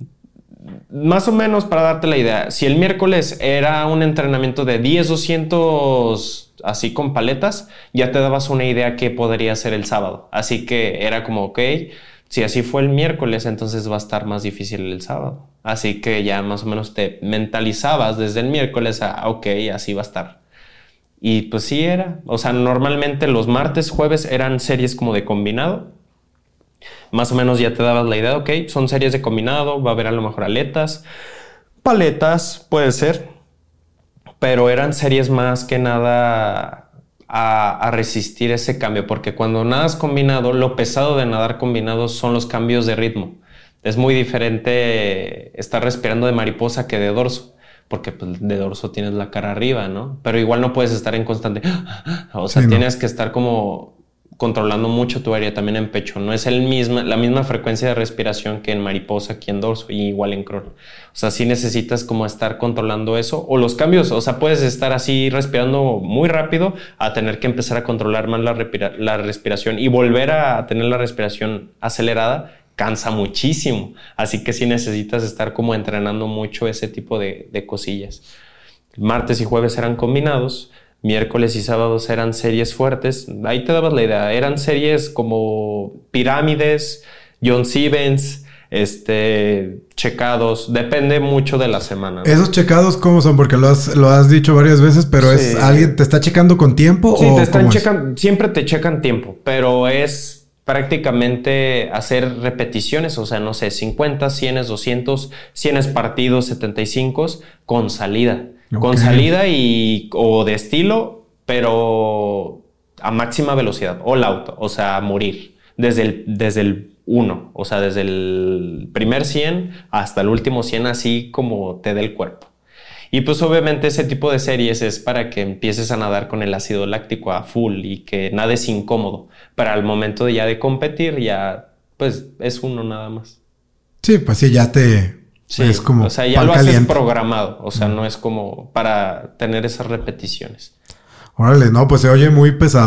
Más o menos para darte la idea, si el miércoles era un entrenamiento de 10, 200 así con paletas, ya te dabas una idea que podría ser el sábado. Así que era como, ok, si así fue el miércoles, entonces va a estar más difícil el sábado. Así que ya más o menos te mentalizabas desde el miércoles a, ok, así va a estar. Y pues sí era. O sea, normalmente los martes, jueves eran series como de combinado. Más o menos ya te dabas la idea, ok, son series de combinado, va a haber a lo mejor aletas, paletas, puede ser. Pero eran series más que nada a resistir ese cambio, porque cuando nadas combinado, lo pesado de nadar combinado son los cambios de ritmo. Es muy diferente estar respirando de mariposa que de dorso, porque pues, de dorso tienes la cara arriba, ¿no? Pero igual no puedes estar en constante... O sea, sí, tienes que estar como controlando mucho tu área también en pecho. No es la misma frecuencia de respiración que en mariposa, aquí en dorso y igual en crawl. O sea, sí necesitas como estar controlando eso. O los cambios, o sea, puedes estar así respirando muy rápido a tener que empezar a controlar más la respiración y volver a tener la respiración acelerada cansa muchísimo. Así que sí necesitas estar como entrenando mucho ese tipo de cosillas. Martes y jueves eran combinados. Miércoles y sábados eran series fuertes. Ahí te dabas la idea. Eran series como pirámides, John Stevens, checados. Depende mucho de la semana, ¿no? ¿Esos checados cómo son? Porque lo has dicho varias veces, pero sí. ¿Es alguien te está checando con tiempo? Sí, o te están checando. Siempre te checan tiempo, pero es prácticamente hacer repeticiones. O sea, no sé, 50, 100, 200, 100 partidos, 75 con salida. Okay. Con salida o de estilo, pero a máxima velocidad, all out, o sea, a morir, desde el 1, o sea, desde el primer 100 hasta el último 100, así como te dé el cuerpo. Y pues obviamente ese tipo de series es para que empieces a nadar con el ácido láctico a full y que nades incómodo, pero al momento de competir ya, pues es uno nada más. Sí, pues sí, ya Sí, es como o sea, ya lo haces programado, o sea, no es como para tener esas repeticiones. Órale, no, pues se oye muy pesado.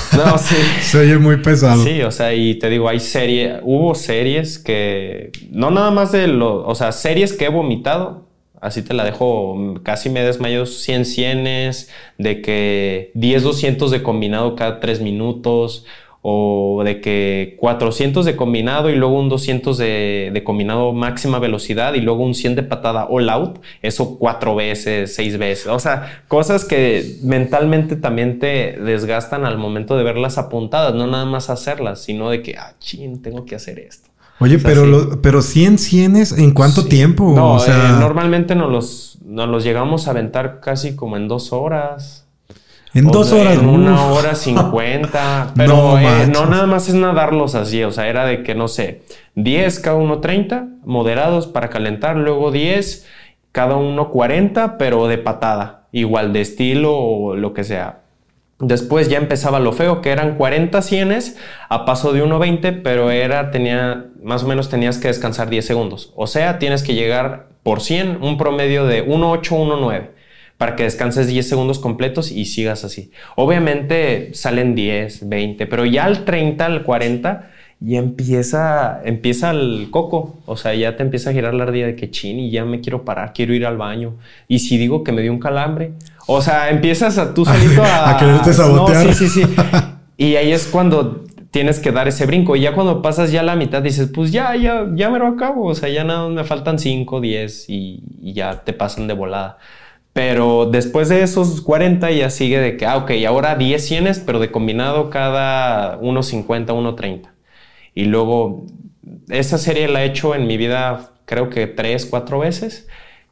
No, sí. Se oye muy pesado. Sí, o sea, y te digo, hubo series que, no nada más o sea, series que he vomitado, así te la dejo, casi me desmayo 100 cienes, de que 10 200 de combinado cada 3 minutos, o de que 400 de combinado y luego un 200 de combinado máxima velocidad y luego un 100 de patada all out, eso 4 veces, 6 veces, o sea, cosas que mentalmente también te desgastan al momento de verlas apuntadas, no nada más hacerlas, sino de que, chin, tengo que hacer esto. Oye, O sea, pero 100 cienes, ¿en cuánto tiempo? No, o sea, normalmente nos los llegamos a aventar casi como en 2 horas. En 2 horas. En 1 hora 50. Pero No no nada más es nadarlos así. O sea, era de que, no sé, 10 cada uno 30, moderados para calentar. Luego 10, cada uno 40, pero de patada. Igual de estilo o lo que sea. Después ya empezaba lo feo, que eran 40 cienes a paso de 1.20, pero más o menos tenías que descansar 10 segundos. O sea, tienes que llegar por 100, un promedio de 1.8, 1.9. Para que descanses 10 segundos completos y sigas así. Obviamente salen 10, 20, pero ya al 30, al 40, ya empieza el coco. O sea, ya te empieza a girar la ardilla de que chin y ya me quiero parar, quiero ir al baño. Y si digo que me dio un calambre, o sea, empias tú solito a quererte sabotear. No, sí. Y ahí es cuando tienes que dar ese brinco. Y ya cuando pasas ya la mitad dices, pues ya me lo acabo. O sea, ya nada, me faltan 5, 10 y ya te pasan de volada. Pero después de esos 40 ya sigue de que, ok, ahora 10 cienes, pero de combinado cada 1.50, 1.30. Y luego, esa serie la he hecho en mi vida creo que 3, 4 veces.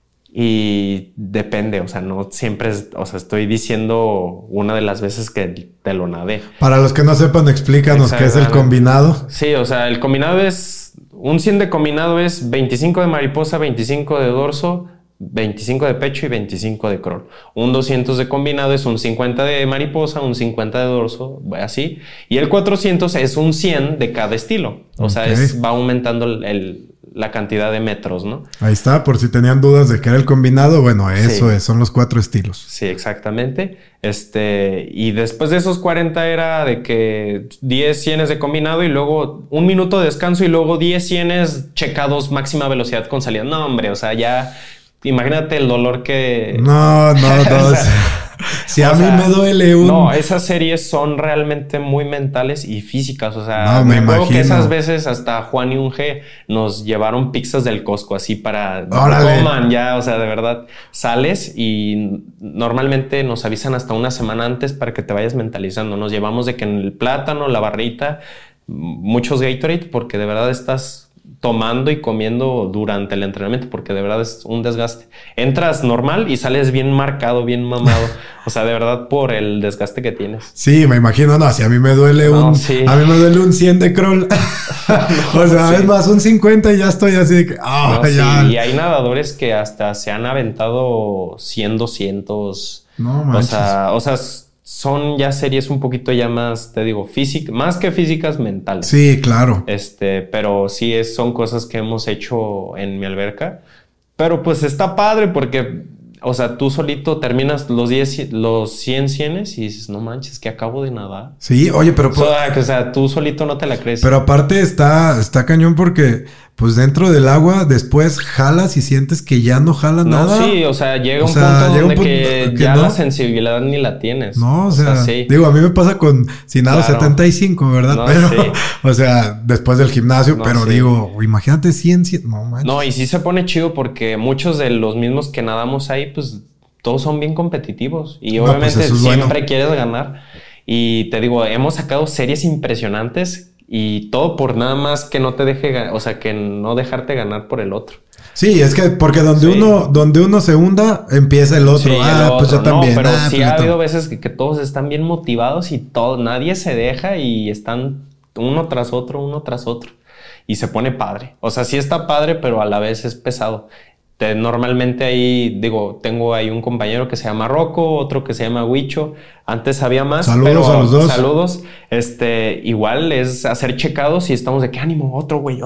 Y depende, o sea, no siempre estoy diciendo una de las veces que te lo nadé. Para los que no sepan, explícanos qué es el combinado. Sí, o sea, el combinado un 100 de combinado es 25 de mariposa, 25 de dorso, 25 de pecho y 25 de crawl. Un 200 de combinado es un 50 de mariposa, un 50 de dorso, así. Y el 400 es un 100 de cada estilo. O sea, va aumentando la cantidad de metros, ¿no? Ahí está, por si tenían dudas de qué era el combinado, bueno, eso sí. Son los 4 estilos. Sí, exactamente. Y después de esos 40 era de que 10 cienes de combinado y luego 1 minuto de descanso y luego 10 cienes checados máxima velocidad con salida. No, hombre, o sea, ya... Imagínate el dolor que... No. O sea, si a mí me duele No, esas series son realmente muy mentales y físicas. O sea, no, me acuerdo imagino que esas veces hasta Juan y Unge nos llevaron pizzas del Costco así para... ¡Órale! Coman ya, o sea, de verdad. Sales y normalmente nos avisan hasta una semana antes para que te vayas mentalizando. Nos llevamos de que en el plátano, la barrita, muchos Gatorade, porque de verdad estás... tomando y comiendo durante el entrenamiento, porque de verdad es un desgaste. Entras normal y sales bien marcado, bien mamado. O sea, de verdad por el desgaste que tienes. Sí, me imagino. No, si a mí me duele a mí me duele un 100 de crawl. O sea, es más, un 50 y ya estoy así de que... ya. Sí. Y hay nadadores que hasta se han aventado 100, 200. No manches. O sea, son ya series un poquito ya más, te digo, más que físicas, mentales. Sí, claro. Pero sí son cosas que hemos hecho en mi alberca. Pero pues está padre porque, o sea, tú solito terminas los 100 cienes y dices, no manches, que acabo de nadar. Sí, oye, pero... O sea, tú solito no te la crees. Pero aparte está cañón porque... Pues dentro del agua, después jalas y sientes que ya no jala nada. No, sí, o sea, llega un punto donde que ya la sensibilidad ni la tienes. No, o sea, sí. Digo, a mí me pasa si nado 75, ¿verdad? No, pero, sí. O sea, después del gimnasio, pero digo, imagínate 100, no manches. No, y sí se pone chido porque muchos de los mismos que nadamos ahí, pues todos son bien competitivos y obviamente pues siempre quieres ganar. Y te digo, hemos sacado series impresionantes. Y todo por nada más que no te deje, o sea, que no dejarte ganar por el otro. Sí, es que porque donde uno se hunda, empieza el otro. Sí, pues yo también. Pero sí ha habido veces que todos están bien motivados y nadie se deja y están uno tras otro. Y se pone padre. O sea, sí está padre, pero a la vez es pesado. Normalmente ahí, tengo ahí un compañero que se llama Rocco, otro que se llama Huicho. Antes había más. Saludos a los dos. Saludos. Igual es hacer checados y estamos de que ánimo, otro güey.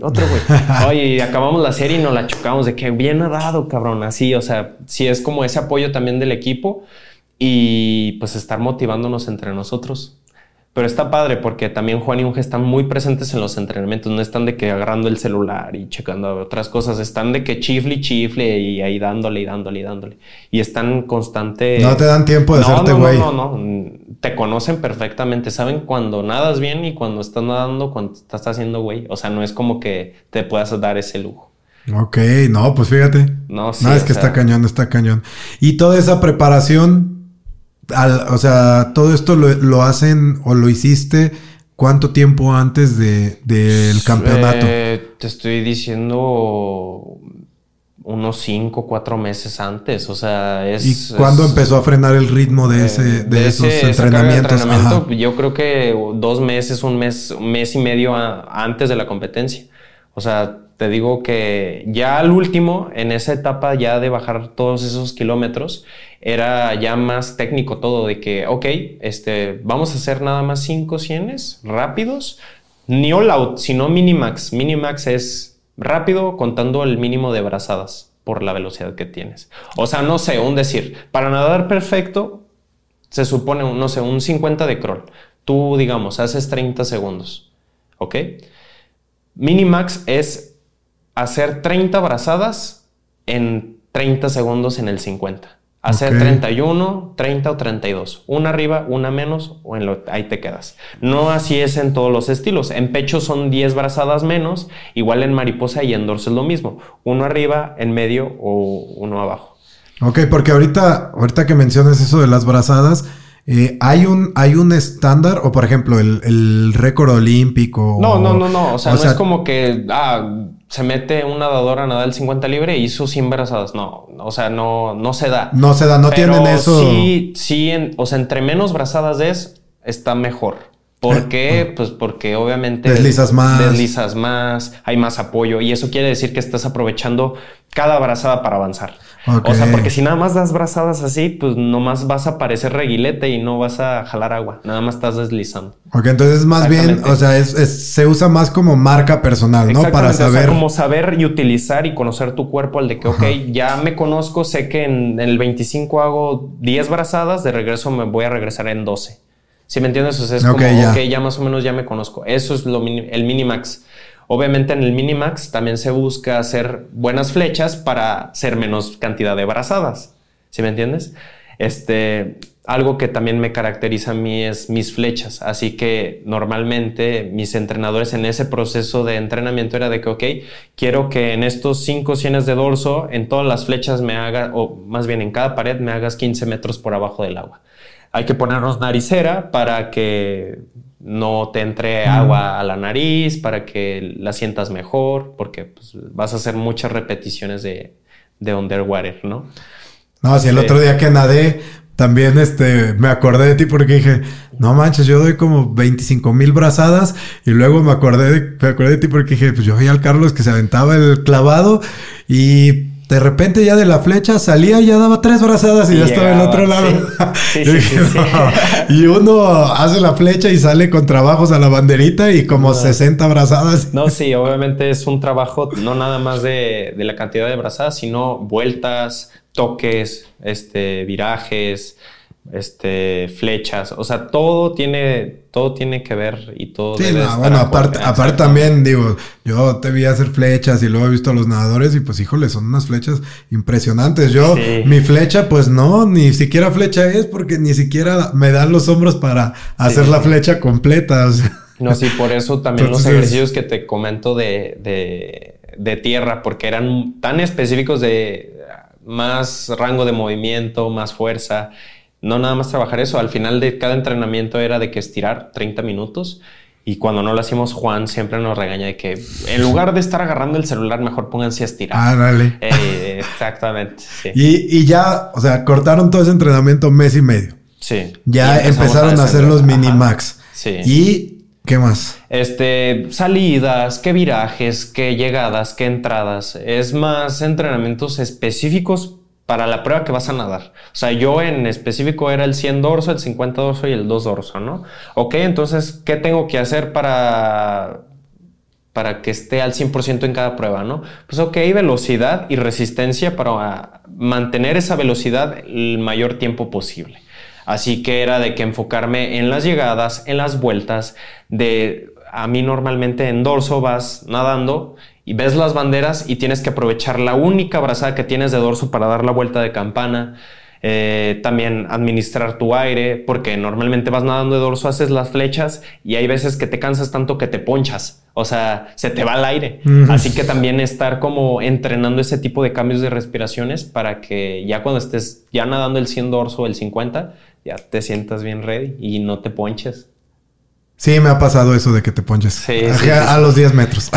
Oye, acabamos la serie y nos la chocamos de que bien nadado, cabrón. Así, o sea, sí es como ese apoyo también del equipo y pues estar motivándonos entre nosotros. Pero está padre porque también Juan y Unge están muy presentes en los entrenamientos. No están de que agarrando el celular y checando otras cosas. Están de que chifle y ahí dándole. Y están constante... No te dan tiempo de hacerte güey. No. Te conocen perfectamente. Saben cuando nadas bien y cuando estás nadando, cuando estás haciendo güey. O sea, no es como que te puedas dar ese lujo. Ok, no, pues fíjate. No, sí, no, es que está cañón. Y toda esa preparación... o sea, todo esto lo hacen o lo hiciste ¿cuánto tiempo antes del campeonato? Te estoy diciendo unos 5 o 4 meses anses. O sea, ¿Y cuándo empezó a frenar el ritmo de esos entrenamientos? Yo creo que 2 meses, un mes y medio antes de la competencia. O sea, te digo que ya al último, en esa etapa ya de bajar todos esos kilómetros, era ya más técnico todo, de que, ok, vamos a hacer nada más 5 cienes rápidos, ni all out, sino minimax. Minimax es rápido contando el mínimo de brazadas por la velocidad que tienes. O sea, no sé, un decir, para nadar perfecto, se supone, no sé, un 50 de crawl. Tú, digamos, haces 30 segundos, ¿ok? Minimax es hacer 30 brazadas en 30 segundos en el 50. Hacer 31, 30 o 32. Una arriba, una menos, o ahí te quedas. No así es en todos los estilos. En pecho son 10 brazadas menos, igual en mariposa y en dorso es lo mismo. Uno arriba, en medio o uno abajo. Ok, porque ahorita que mencionas eso de las brazadas, ¿hay un estándar? O por ejemplo, el récord olímpico. No. O sea, no es como que se mete un nadador a nadar el 50 libre e hizo 100 brazadas. No, o sea, no se da. No se da, no tienen eso. Sí, o sea, entre menos brazadas está mejor. ¿Por qué? Pues porque obviamente deslizas más, hay más apoyo y eso quiere decir que estás aprovechando cada brazada para avanzar. Okay. O sea, porque si nada más das brazadas así, pues nomás vas a parecer reguilete y no vas a jalar agua. Nada más estás deslizando. Ok, entonces más bien, o sea, se usa más como marca personal, ¿no? Para saber. O sea, como saber y utilizar y conocer tu cuerpo, al de que, ok, ya me conozco, sé que en el 25 hago 10 brazadas, de regreso me voy a regresar en 12. ¿Sí me entiendes? O sea, es como, ya más o menos ya me conozco. Eso es el minimax. Obviamente en el minimax también se busca hacer buenas flechas para hacer menos cantidad de brazadas. ¿Sí me entiendes? Algo que también me caracteriza a mí es mis flechas. Así que normalmente mis entrenadores en ese proceso de entrenamiento era de que, ok, quiero que en estos 5 cienes de dorso, en todas las flechas me haga, o más bien en cada pared me hagas 15 metros por abajo del agua. Hay que ponernos naricera para que no te entre agua a la nariz, para que la sientas mejor, porque pues, vas a hacer muchas repeticiones de underwater, ¿no? No, si el otro día que nadé, también me acordé de ti porque dije, no manches, yo doy como 25,000 brazadas y luego me acordé de ti porque dije, pues yo vi al Carlos que se aventaba el clavado y de repente ya de la flecha salía y ya daba 3 brazadas y ya estaba del otro lado. Sí. Y uno hace la flecha y sale con trabajos a la banderita y como 60 brazadas. No, sí, obviamente es un trabajo no nada más de la cantidad de brazadas, sino vueltas, toques, virajes, flechas, o sea, todo tiene que ver y todo debe estar. Bueno, aparte también, digo, yo te vi hacer flechas y luego he visto a los nadadores y pues, híjole, son unas flechas impresionantes. Mi flecha, pues no, ni siquiera flecha es porque ni siquiera me dan los hombros para hacer la flecha completa, o sea. No, sí, por eso también los ejercicios que te comento de tierra, porque eran tan específicos de más rango de movimiento, más fuerza. No nada más trabajar eso. Al final de cada entrenamiento era de que estirar 30 minutos. Y cuando no lo hacíamos, Juan siempre nos regaña de que en lugar de estar agarrando el celular, mejor pónganse a estirar. Dale. Exactamente, sí. Y ya, o sea, cortaron todo ese entrenamiento mes y medio. Sí. Ya empezaron a hacer los minimax. Sí. ¿Y qué más? Salidas, qué virajes, qué llegadas, qué entradas. Es más entrenamientos específicos para la prueba que vas a nadar. O sea, yo en específico era el 100 dorso, el 50 dorso y el 2 dorso, ¿no? Ok, entonces, ¿qué tengo que hacer para que esté al 100% en cada prueba, ¿no? Pues ok, velocidad y resistencia para mantener esa velocidad el mayor tiempo posible. Así que era de que enfocarme en las llegadas, en las vueltas. A mí normalmente en dorso vas nadando y ves las banderas y tienes que aprovechar la única brazada que tienes de dorso para dar la vuelta de campana. También administrar tu aire, porque normalmente vas nadando de dorso, haces las flechas y hay veces que te cansas tanto que te ponchas, o sea, se te va el aire. Así que también estar como entrenando ese tipo de cambios de respiraciones para que ya cuando estés ya nadando el 100 dorso o el 50, ya te sientas bien ready y no te ponches. Sí, me ha pasado eso de que te ponches. Sí, a los 10 metros.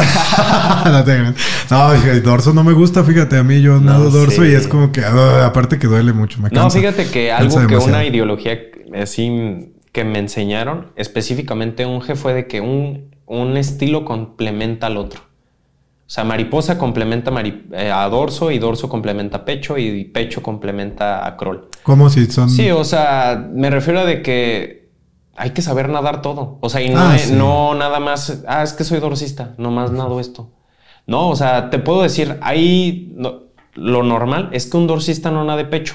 No, el dorso no me gusta, fíjate. A mí yo nado dorso y es como que... aparte que duele mucho, me cansa. No, fíjate que algo que una ideología así que me enseñaron, específicamente un G, fue de que un estilo complementa al otro. O sea, mariposa complementa a dorso y dorso complementa a pecho y pecho complementa a crawl. ¿Cómo si son...? Sí, o sea, me refiero a de que... hay que saber nadar todo. O sea, y no nada más... es que soy dorsista, nomás nado esto. No, o sea, te puedo decir, lo normal es que un dorsista no nade pecho.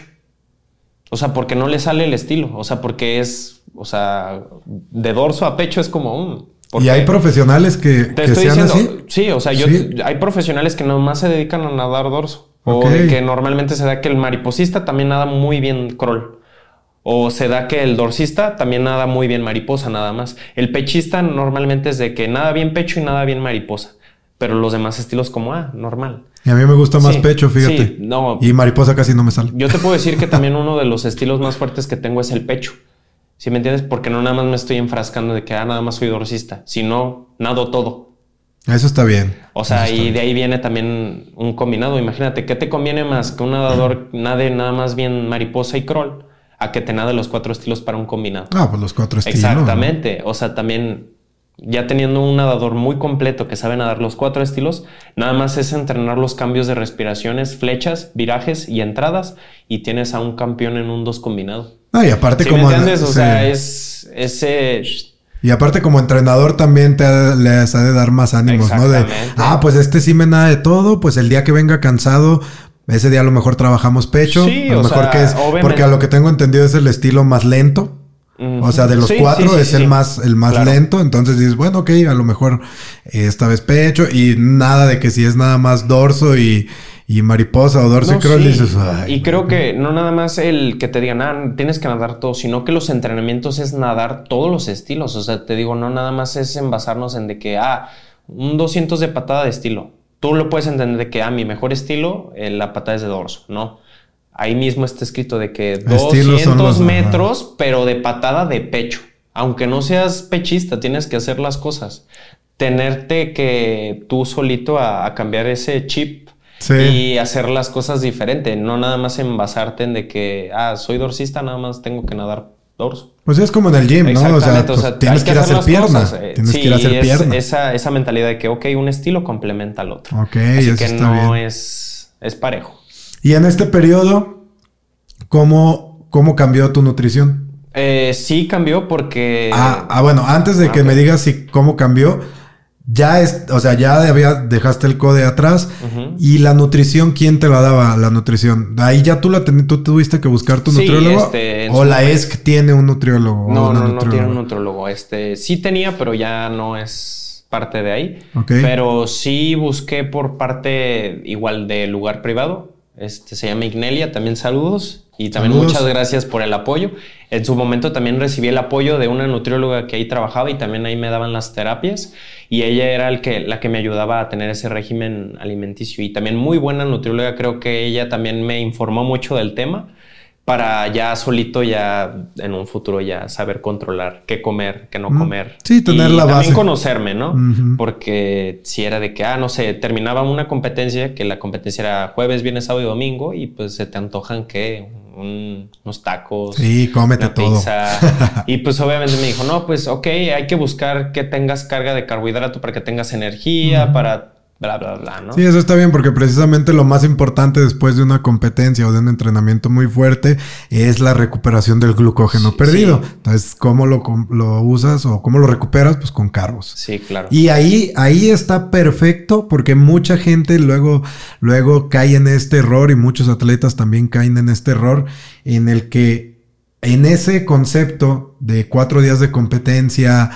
O sea, porque no le sale el estilo. O sea, porque es... o sea, de dorso a pecho es como... ¿Y hay profesionales que sean así? Sí, o sea, hay profesionales que nomás se dedican a nadar dorso. Okay. O de que normalmente se da que el mariposista también nada muy bien crawl. O se da que el dorsista también nada muy bien mariposa, nada más. El pechista normalmente es de que nada bien pecho y nada bien mariposa. Pero los demás estilos como, normal. Y a mí me gusta más pecho, fíjate. Sí, no. Y mariposa casi no me sale. Yo te puedo decir que también uno de los estilos más fuertes que tengo es el pecho. ¿Sí me entiendes? Porque no nada más me estoy enfrascando de que nada más soy dorsista. Sino nado todo. Eso está bien. O sea, y de ahí viene también un combinado. Imagínate, ¿qué te conviene más? Que un nadador nade nada más bien mariposa y crawl, a que te nade los 4 estilos para un combinado. Pues los 4 estilos. Exactamente. ¿No? O sea, también ya teniendo un nadador muy completo que sabe nadar los 4 estilos, nada más es entrenar los cambios de respiraciones, flechas, virajes y entradas, y tienes a un campeón en un 2 combinado. Y aparte ¿Sí como... me entiendes? O sea, es ese... Y aparte como entrenador también les ha de dar más ánimos, ¿no? De, pues sí me nada de todo, pues el día que venga cansado... ese día a lo mejor trabajamos pecho. Sí, a lo mejor que es... obviamente. Porque a lo que tengo entendido es el estilo más lento. O sea, de los 4 es el más claro. Lento. Entonces dices, bueno, ok, a lo mejor esta vez pecho. Y nada de que si es nada más dorso y mariposa o dorso y crawl, dices... y creo que no nada más el que te digan, tienes que nadar todo, sino que los entrenamientos es nadar todos los estilos. O sea, te digo, no nada más es envasarnos en de que, un 200 de patada de estilo. Tú lo puedes entender de que, mi mejor estilo, la patada es de dorso, ¿no? Ahí mismo está escrito de que 200 metros, pero de patada de pecho. Aunque no seas pechista, tienes que hacer las cosas. Tenerte que tú solito a cambiar ese chip y hacer las cosas diferente. No nada más envasarte en de que, soy dorsista, nada más tengo que nadar dorso. Pues es como en el gym, ¿no? O sea, tienes que ir a hacer pierna. Tienes que ir a hacer pierna. Esa mentalidad de que, un estilo complementa al otro. Así que no es parejo. Y en este periodo, ¿cómo cambió tu nutrición? Sí cambió porque... bueno, antes de que me digas cómo cambió, ya dejaste el CODE atrás. ¿Y la nutrición quién te la daba, la nutrición? Ahí ya tú tuviste que buscar tu nutriólogo. ¿O la ESC tiene un nutriólogo? No tiene un nutriólogo. Sí tenía, pero ya no es parte de ahí. Pero sí busqué por parte igual de lugar privado. Se llama Ignelia, también saludos. Y también muchas gracias por el apoyo. En su momento también recibí el apoyo de una nutrióloga que ahí trabajaba y también ahí me daban las terapias. Y ella era la que me ayudaba a tener ese régimen alimenticio. Y también muy buena nutrióloga. Creo que ella también me informó mucho del tema para ya solito ya en un futuro ya saber controlar qué comer, qué no comer. Sí, tener la base. Y también conocerme, ¿no? Porque si era de que, no sé, terminaba una competencia, que la competencia era jueves, viernes, sábado y domingo, y pues se te antojan que unos tacos, cómete una todo. Pizza. Y pues obviamente me dijo, no, pues hay que buscar que tengas carga de carbohidrato para que tengas energía, para bla, bla, bla, ¿no? Sí, eso está bien porque precisamente lo más importante después de una competencia o de un entrenamiento muy fuerte es la recuperación del glucógeno perdido. Entonces, ¿cómo lo usas o cómo lo recuperas? Pues con carbos. Sí, claro. Y ahí está perfecto porque mucha gente luego cae en este error y muchos atletas también caen en este error en el que en ese concepto de 4 días de competencia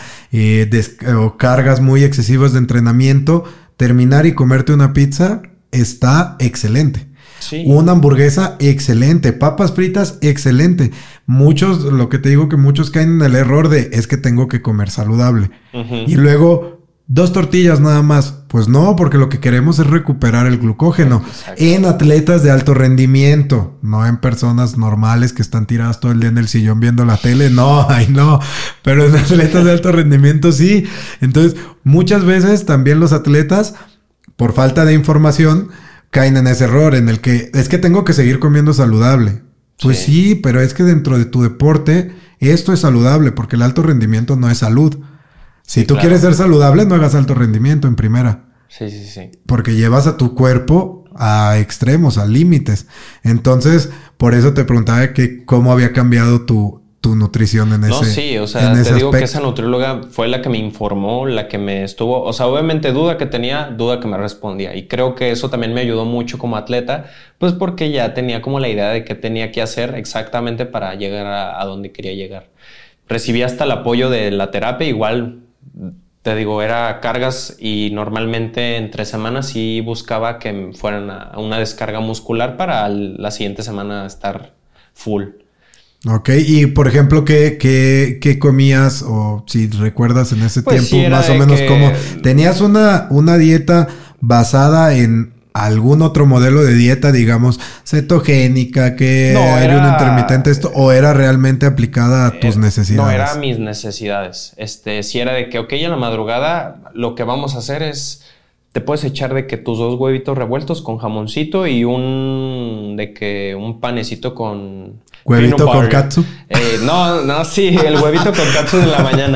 o cargas muy excesivas de entrenamiento, terminar y comerte una pizza está excelente. Sí. Una hamburguesa, excelente. Papas fritas, excelente. Muchos, lo que te digo, que muchos caen en el error de es que tengo que comer saludable. Y luego 2 tortillas nada más. Pues no, porque lo que queremos es recuperar el glucógeno. En atletas de alto rendimiento, no en personas normales que están tiradas todo el día en el sillón viendo la tele. No, ay no. Pero en atletas de alto rendimiento sí. Entonces, muchas veces también los atletas, por falta de información, caen en ese error en el que es que tengo que seguir comiendo saludable. Pues sí, pero es que dentro de tu deporte esto es saludable porque el alto rendimiento no es salud. Si tú quieres ser saludable, no hagas alto rendimiento en primera. Sí. Porque llevas a tu cuerpo a extremos, a límites. Entonces, por eso te preguntaba que cómo había cambiado tu nutrición en ese aspecto. No, sí, o sea, te digo que esa nutrióloga fue la que me informó, la que me estuvo... O sea, obviamente duda que tenía, duda que me respondía. Y creo que eso también me ayudó mucho como atleta, pues porque ya tenía como la idea de qué tenía que hacer exactamente para llegar a donde quería llegar. Recibí hasta el apoyo de la terapia, igual... Te digo, era cargas y normalmente entre semanas sí buscaba que fueran a una descarga muscular para la siguiente semana estar full. Ok, y por ejemplo, ¿qué comías? O si recuerdas en ese tiempo, sí, más o menos cómo... ¿Tenías una dieta basada en algún otro modelo de dieta, digamos, cetogénica, que ayuno intermitente, esto, o era realmente aplicada a tus necesidades? No, era a mis necesidades. Si era de que, ok, en la madrugada lo que vamos a hacer es, te puedes echar de que tus 2 huevitos revueltos con jamoncito y un panecito con... ¿Huevito con katsu? No, sí, el huevito con katsu de la mañana.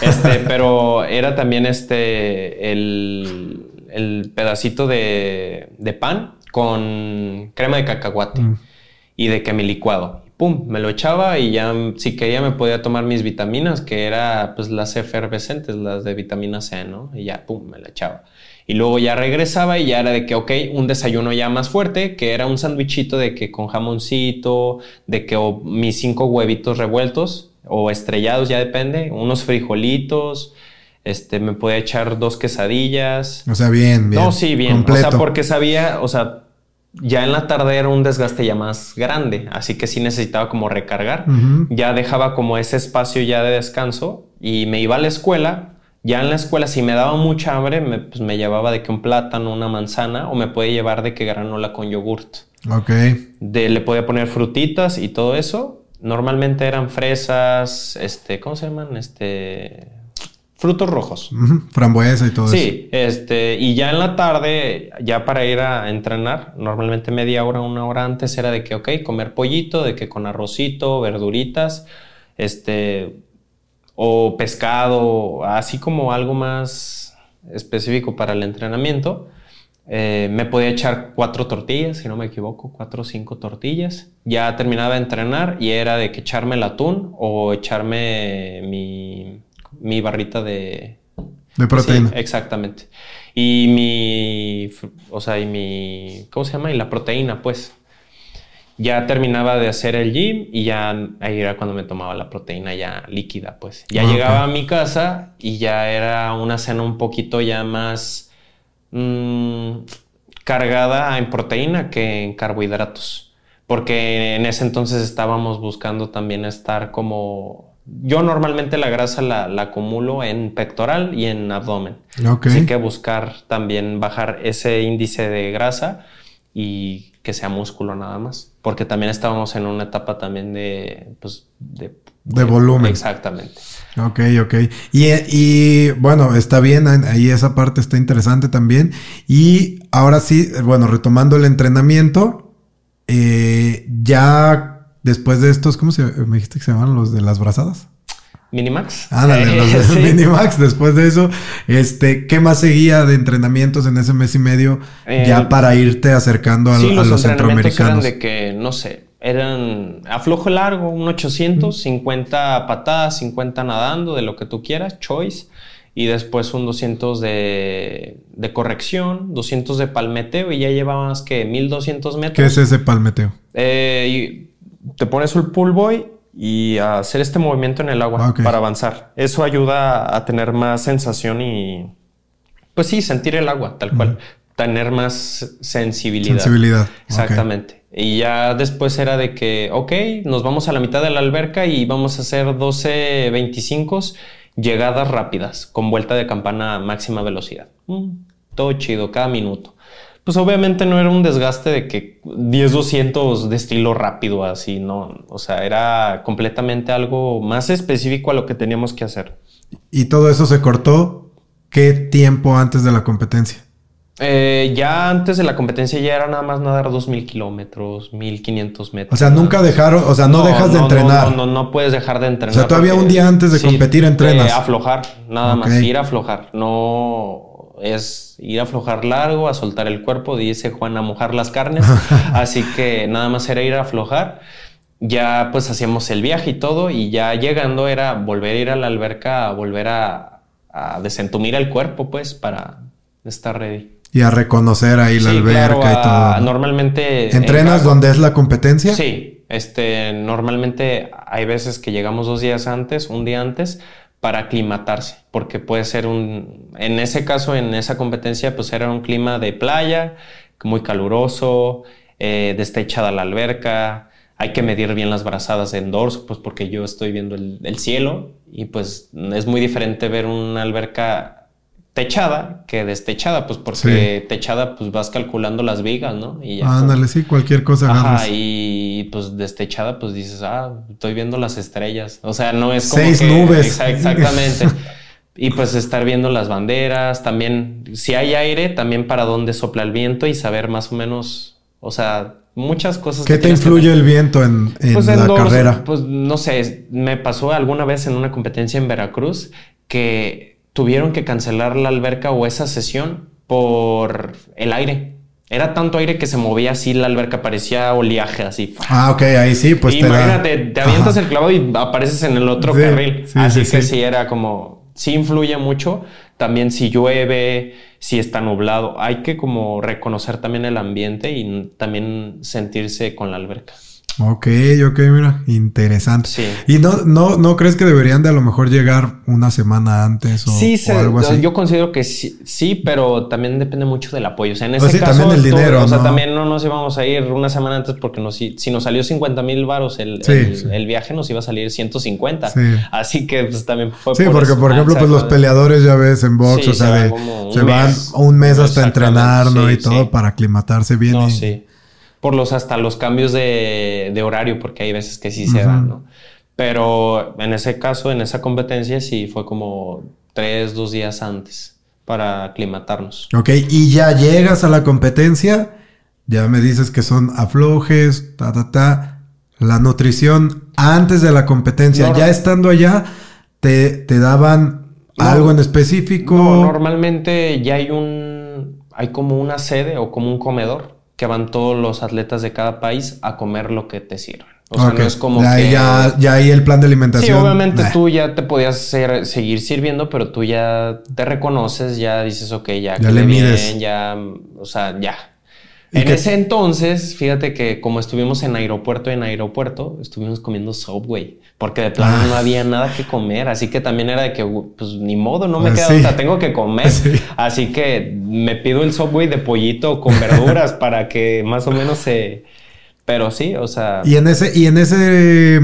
Pero era también el pedacito de pan con crema de cacahuate y de que mi licuado. Pum, me lo echaba y ya si quería me podía tomar mis vitaminas, que era pues las efervescentes, las de vitamina C, ¿no? Y ya, pum, me la echaba. Y luego ya regresaba y ya era de que, ok, un desayuno ya más fuerte, que era un sándwichito de que con jamoncito, de que mis 5 huevitos revueltos o estrellados, ya depende, unos frijolitos... me podía echar 2 quesadillas. O sea, bien. No, sí, bien. Completo. O sea, porque sabía, ya en la tarde era un desgaste ya más grande, así que sí necesitaba como recargar. Ya dejaba como ese espacio ya de descanso y me iba a la escuela. Ya en la escuela, si me daba mucha hambre, me llevaba de que un plátano, una manzana, o me podía llevar de que granola con yogurt. Ok. Le podía poner frutitas y todo eso. Normalmente eran fresas, ¿cómo se llaman? Frutos rojos. Frambuesa y todo eso. Sí, y ya en la tarde, ya para ir a entrenar, normalmente media hora, 1 hora antes era de que, ok, comer pollito, de que con arrocito, verduritas, o pescado, así como algo más específico para el entrenamiento. Me podía echar 4 tortillas, si no me equivoco, 4 o 5 tortillas. Ya terminaba de entrenar y era de que echarme el atún o echarme mi barrita de proteína. Sí, exactamente. Y ¿cómo se llama? Y la proteína, pues. Ya terminaba de hacer el gym y ya ahí era cuando me tomaba la proteína ya líquida, pues. Ya llegaba a mi casa y ya era una cena un poquito ya más cargada en proteína que en carbohidratos. Porque en ese entonces estábamos buscando también estar como... Yo normalmente la grasa la acumulo en pectoral y en abdomen. Así que buscar también bajar ese índice de grasa y que sea músculo nada más. Porque también estábamos en una etapa también de volumen. Exactamente. Ok. Y bueno, está bien, ahí esa parte está interesante también. Y ahora sí, bueno, retomando el entrenamiento, ya después de estos, me dijiste que se llaman los de las brazadas? Minimax. Ándale, los de sí. Minimax. Después de eso, ¿qué más seguía de entrenamientos en ese mes y medio ya para irte acercando a los centroamericanos? Eran de que, no sé, eran a flojo largo, un 800, 50 patadas, 50 nadando, de lo que tú quieras, choice. Y después un 200 de corrección, 200 de palmeteo y ya llevabas que 1200 metros. ¿Qué es ese palmeteo? Te pones el pull boy y a hacer este movimiento en el agua para avanzar. Eso ayuda a tener más sensación y, pues sí, sentir el agua, tal cual. Tener más sensibilidad. Exactamente. Y ya después era de que, nos vamos a la mitad de la alberca y vamos a hacer 12:25 llegadas rápidas con vuelta de campana a máxima velocidad. Todo chido, cada minuto. Pues obviamente no era un desgaste de que 10-200 de estilo rápido, así, no. O sea, era completamente algo más específico a lo que teníamos que hacer. ¿Y todo eso se cortó qué tiempo antes de la competencia? Ya antes de la competencia ya era nada más nadar 2,000 kilómetros, 1,500 metros. O sea, nunca dejaron, o sea, no dejas de entrenar. No puedes dejar de entrenar. O sea, todavía un día antes de competir entrenas. Aflojar, nada más, ir a aflojar. No es ir a aflojar largo, a soltar el cuerpo, dice Juan, a mojar las carnes. Así que nada más era ir a aflojar. Ya pues hacíamos el viaje y todo, y ya llegando era volver a ir a la alberca, a volver a desentumir el cuerpo, pues, para estar ready. Y a reconocer ahí la alberca, claro, y todo. Normalmente... ¿Entrenas donde es la competencia? Sí. Normalmente hay veces que llegamos un día antes, para aclimatarse. Porque puede ser en ese caso, en esa competencia, pues era un clima de playa, muy caluroso, destechada la alberca. Hay que medir bien las brazadas en dorso, pues porque yo estoy viendo el cielo. Y pues es muy diferente ver una alberca techada que destechada, pues porque techada pues vas calculando las vigas, ¿no? Y ya ándale, sí, cualquier cosa agarras. Y pues destechada pues dices, estoy viendo las estrellas. O sea, no es como 6 nubes. Exactamente. Y pues estar viendo las banderas, también si hay aire, también para dónde sopla el viento y saber más o menos, o sea, muchas cosas. ¿Qué te influye el viento en la carrera? Pues no sé, me pasó alguna vez en una competencia en Veracruz que tuvieron que cancelar la alberca o esa sesión por el aire. Era tanto aire que se movía así la alberca, parecía oleaje así. Ahí sí, pues imagínate, te avientas el clavado y apareces en el otro carril. Así que sí era como... Sí influye mucho. También si llueve, si está nublado. Hay que como reconocer también el ambiente y también sentirse con la alberca. Ok, mira, interesante. Sí. ¿Y no crees que deberían de a lo mejor llegar una semana antes o algo así? Yo considero que sí, pero también depende mucho del apoyo. O sea, en ese caso, también el dinero, o sea, también no nos íbamos a ir una semana antes porque si nos salió 50,000 varos el viaje, nos iba a salir 150. Sí. Así que pues también fue por porque eso. por ejemplo, pues los peleadores ya ves en box, o sea, se van un mes hasta entrenar, ¿no? Y todo para aclimatarse bien. No, sí. Hasta los cambios de horario, porque hay veces que sí se dan, ¿no? Pero en ese caso, en esa competencia, sí fue como 2 días antes para aclimatarnos. Ok, y ya llegas a la competencia, ya me dices que son aflojes, la nutrición antes de la competencia, ya estando allá, ¿te daban algo en específico? No, normalmente ya hay como una sede o como un comedor que van todos los atletas de cada país a comer lo que te sirven. O sea, no es como ya hay el plan de alimentación. Sí, obviamente tú ya te podías seguir sirviendo, pero tú ya te reconoces, ya dices, ya le mides. Bien, o sea, ya. En ese entonces, fíjate que como estuvimos en aeropuerto, estuvimos comiendo Subway, porque de plano no había nada que comer, así que también era de que, pues ni modo, no me queda otra, tengo que comer. Sí. Así que me pido el Subway de pollito con verduras para que más o menos se... Pero sí, o sea... Y en ese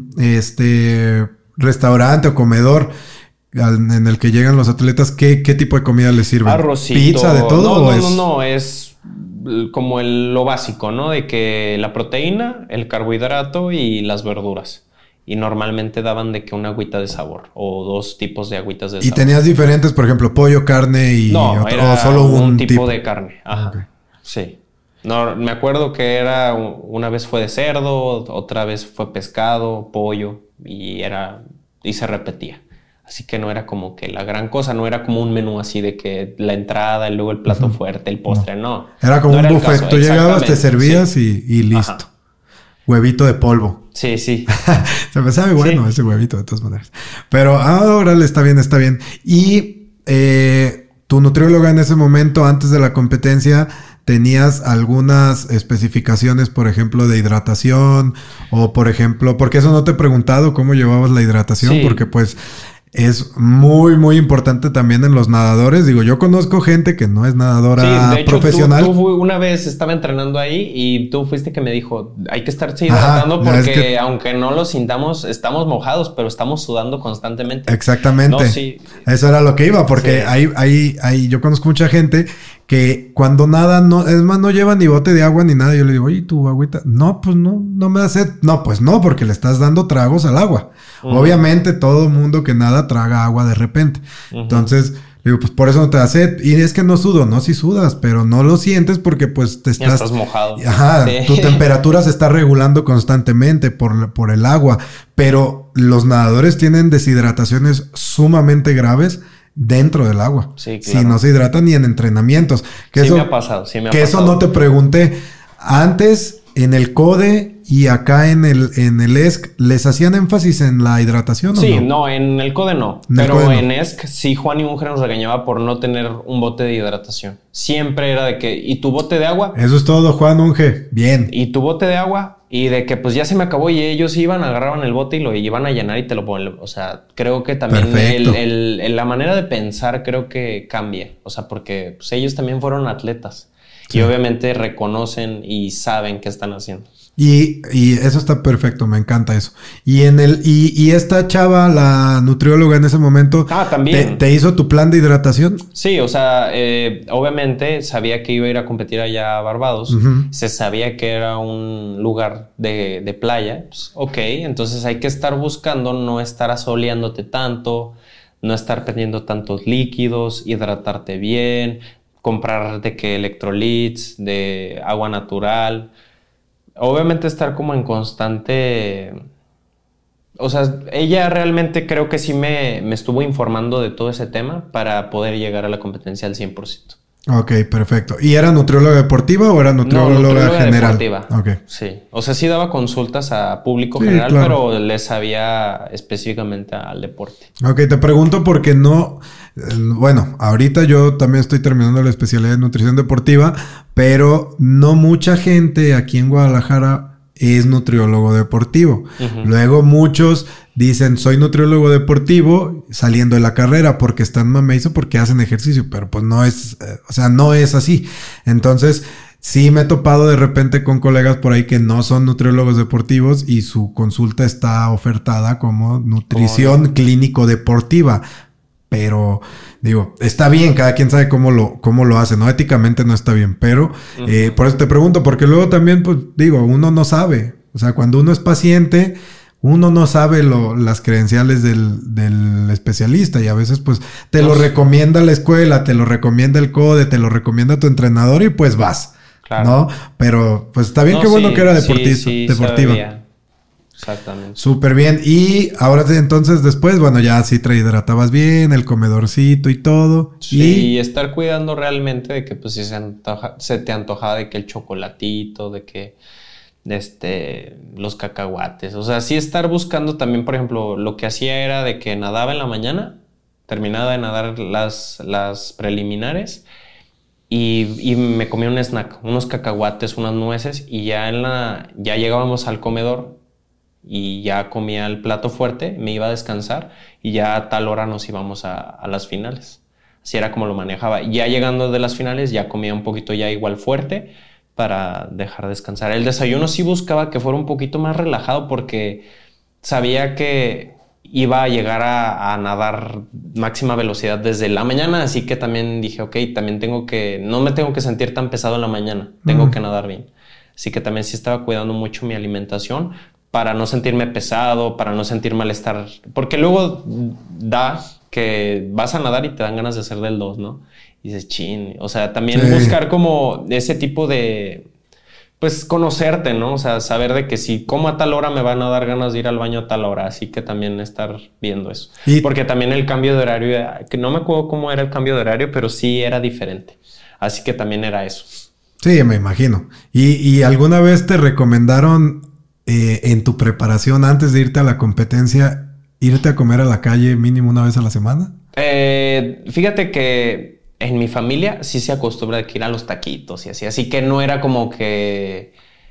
restaurante o comedor en el que llegan los atletas, ¿qué tipo de comida les sirven? Arrocito. ¿Pizza de todo? No, es como lo básico, ¿no? De que la proteína, el carbohidrato y las verduras. Y normalmente daban de que una agüita de sabor o 2 tipos de agüitas de sabor. ¿Y tenías diferentes, por ejemplo, pollo, carne y era o solo un tipo de carne? Ajá, okay. Sí. No, me acuerdo que una vez fue de cerdo, otra vez fue pescado, pollo y se repetía. Así que no era como que la gran cosa, no era como un menú así de que la entrada y luego el plato fuerte, el postre, no. Era como un buffet. Tú llegabas, te servías y listo. Ajá. Huevito de polvo. Sí. Se me sabe bueno ese huevito de todas maneras. Pero órale, está bien. Y tu nutrióloga en ese momento, antes de la competencia, tenías algunas especificaciones, por ejemplo, de hidratación o, por ejemplo, porque eso no te he preguntado cómo llevabas la hidratación, Sí. porque pues es muy, muy importante también en los nadadores. Digo, yo conozco gente que no es nadadora Sí, de hecho, profesional. tú una vez estaba entrenando ahí y tú fuiste que me dijo, hay que estarse hidratando Ajá, porque es que- aunque no lo sintamos, estamos mojados, pero estamos sudando constantemente. Exactamente. No, sí. Eso era lo que iba, porque Sí. yo conozco mucha gente que cuando nada, no, es más, no lleva ni bote de agua ni nada. Yo le digo, oye, ¿tu agüita? No, pues no me da sed. No, pues no, porque le estás dando tragos al agua. Ujú. Obviamente todo mundo que nada traga agua de repente. Ujú. Entonces, le digo, pues por eso no te da sed. Y es que no sudo, no, sí sudas, pero no lo sientes porque pues te Ya estás mojado. Ajá, Sí. tu temperatura se está regulando constantemente por el agua, pero los nadadores tienen deshidrataciones sumamente graves dentro del agua. Sí, Si claro. no se hidratan ni en entrenamientos. Que Sí eso, me ha pasado, sí me ha que pasado. eso no te pregunté. Antes, en el CODE y acá en el ESC, ¿les hacían énfasis en la hidratación Sí, o no? no, en el CODE no. En el Pero CODE no. en ESC sí, Juan y Mujer nos regañaba por no tener un bote de hidratación. Siempre era de que, ¿y tu bote de agua? Eso es todo, Juan Unge. Bien. ¿Y tu bote de agua? Y de que pues ya se me acabó y ellos iban, agarraban el bote y lo iban a llenar y te lo ponen. O sea, creo que también Perfecto. la manera de pensar creo que cambia. O sea, porque pues, ellos también fueron atletas. Sí. Y obviamente reconocen y saben qué están haciendo. Y eso está perfecto, me encanta eso. Y esta chava, la nutrióloga en ese momento, también. ¿te hizo tu plan de hidratación? Sí, o sea, obviamente sabía que iba a ir a competir allá a Barbados. Ujú. Se sabía que era un lugar de playa. Pues, ok, entonces hay que estar buscando no estar asoleándote tanto, no estar perdiendo tantos líquidos, hidratarte bien, comprar de que electrolits, de agua natural. Obviamente estar como en constante... O sea, ella realmente creo que sí me estuvo informando de todo ese tema para poder llegar a la competencia al 100%. Ok, perfecto. ¿Y era nutrióloga deportiva o era nutrióloga general? Deportiva. Ok. Sí. O sea, sí daba consultas a público Sí, general, claro. pero le sabía específicamente al deporte. Ok, te pregunto porque no... Bueno, ahorita yo también estoy terminando la especialidad de nutrición deportiva, pero no mucha gente aquí en Guadalajara es nutriólogo deportivo. Ujú. Luego muchos dicen, soy nutriólogo deportivo saliendo de la carrera porque están mameizo porque hacen ejercicio, pero pues no es, o sea, no es así. Entonces, sí me he topado de repente con colegas por ahí que no son nutriólogos deportivos y su consulta está ofertada como nutrición clínico deportiva. Pero, digo, está bien, cada quien sabe cómo lo hace, ¿no? Éticamente no está bien, pero por eso te pregunto, porque luego también, pues, digo, uno no sabe. O sea, cuando uno es paciente, uno no sabe las credenciales del especialista y a veces, pues, te lo recomienda la escuela, te lo recomienda el CODE, te lo recomienda tu entrenador y pues vas, Claro. ¿no? Pero, pues, está bien, No, qué bueno sí, que era sí, deportiva. sabía. Exactamente. Súper bien. Y ahora sí, entonces después, bueno, ya sí te hidratabas bien, el comedorcito y todo. Sí, y estar cuidando realmente de que pues si se te antojaba de que el chocolatito, de que los cacahuates, o sea, sí estar buscando también, por ejemplo, lo que hacía era de que nadaba en la mañana, terminaba de nadar las preliminares y me comía un snack, unos cacahuates, unas nueces y ya llegábamos al comedor y ya comía el plato fuerte, me iba a descansar y ya a tal hora nos íbamos a las finales. Así era como lo manejaba. Ya llegando de las finales ya comía un poquito ya igual fuerte para dejar descansar. El desayuno sí buscaba que fuera un poquito más relajado porque sabía que iba a llegar a nadar máxima velocidad desde la mañana, así que también dije, ok, también no me tengo que sentir tan pesado en la mañana, tengo que nadar bien. Así que también sí estaba cuidando mucho mi alimentación para no sentirme pesado, para no sentir malestar, porque luego da que vas a nadar y te dan ganas de hacer del 2, ¿no? Y dices, chin, o sea, también buscar como ese tipo de, pues conocerte, ¿no? O sea, saber de que si como a tal hora me van a dar ganas de ir al baño a tal hora, así que también estar viendo eso. Porque también el cambio de horario, que no me acuerdo cómo era el cambio de horario, pero sí era diferente. Así que también era eso. Sí, me imagino. ¿Y alguna vez te recomendaron en tu preparación antes de irte a la competencia irte a comer a la calle mínimo una vez a la semana? Fíjate que en mi familia sí se acostumbra de que ir a los taquitos y así que no era como que...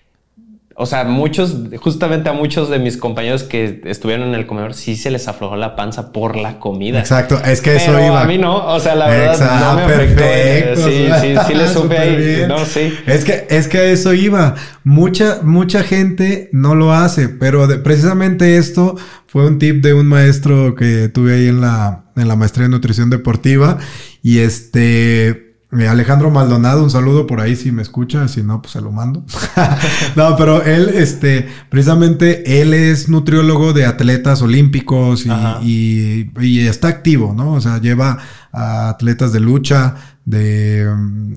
O sea, justamente a muchos de mis compañeros que estuvieron en el comedor sí se les aflojó la panza por la comida. Exacto, es que pero eso iba. A mí no, o sea, la verdad no me afectó. Sí le supe ahí. Bien. No, sí. Es que a eso iba. Mucha gente no lo hace, pero precisamente esto fue un tip de un maestro que tuve ahí en la maestría en nutrición deportiva y Alejandro Maldonado, un saludo por ahí si me escucha, si no, pues se lo mando. No, pero él, precisamente él es nutriólogo de atletas olímpicos y está activo, ¿no? O sea, lleva a atletas de lucha, de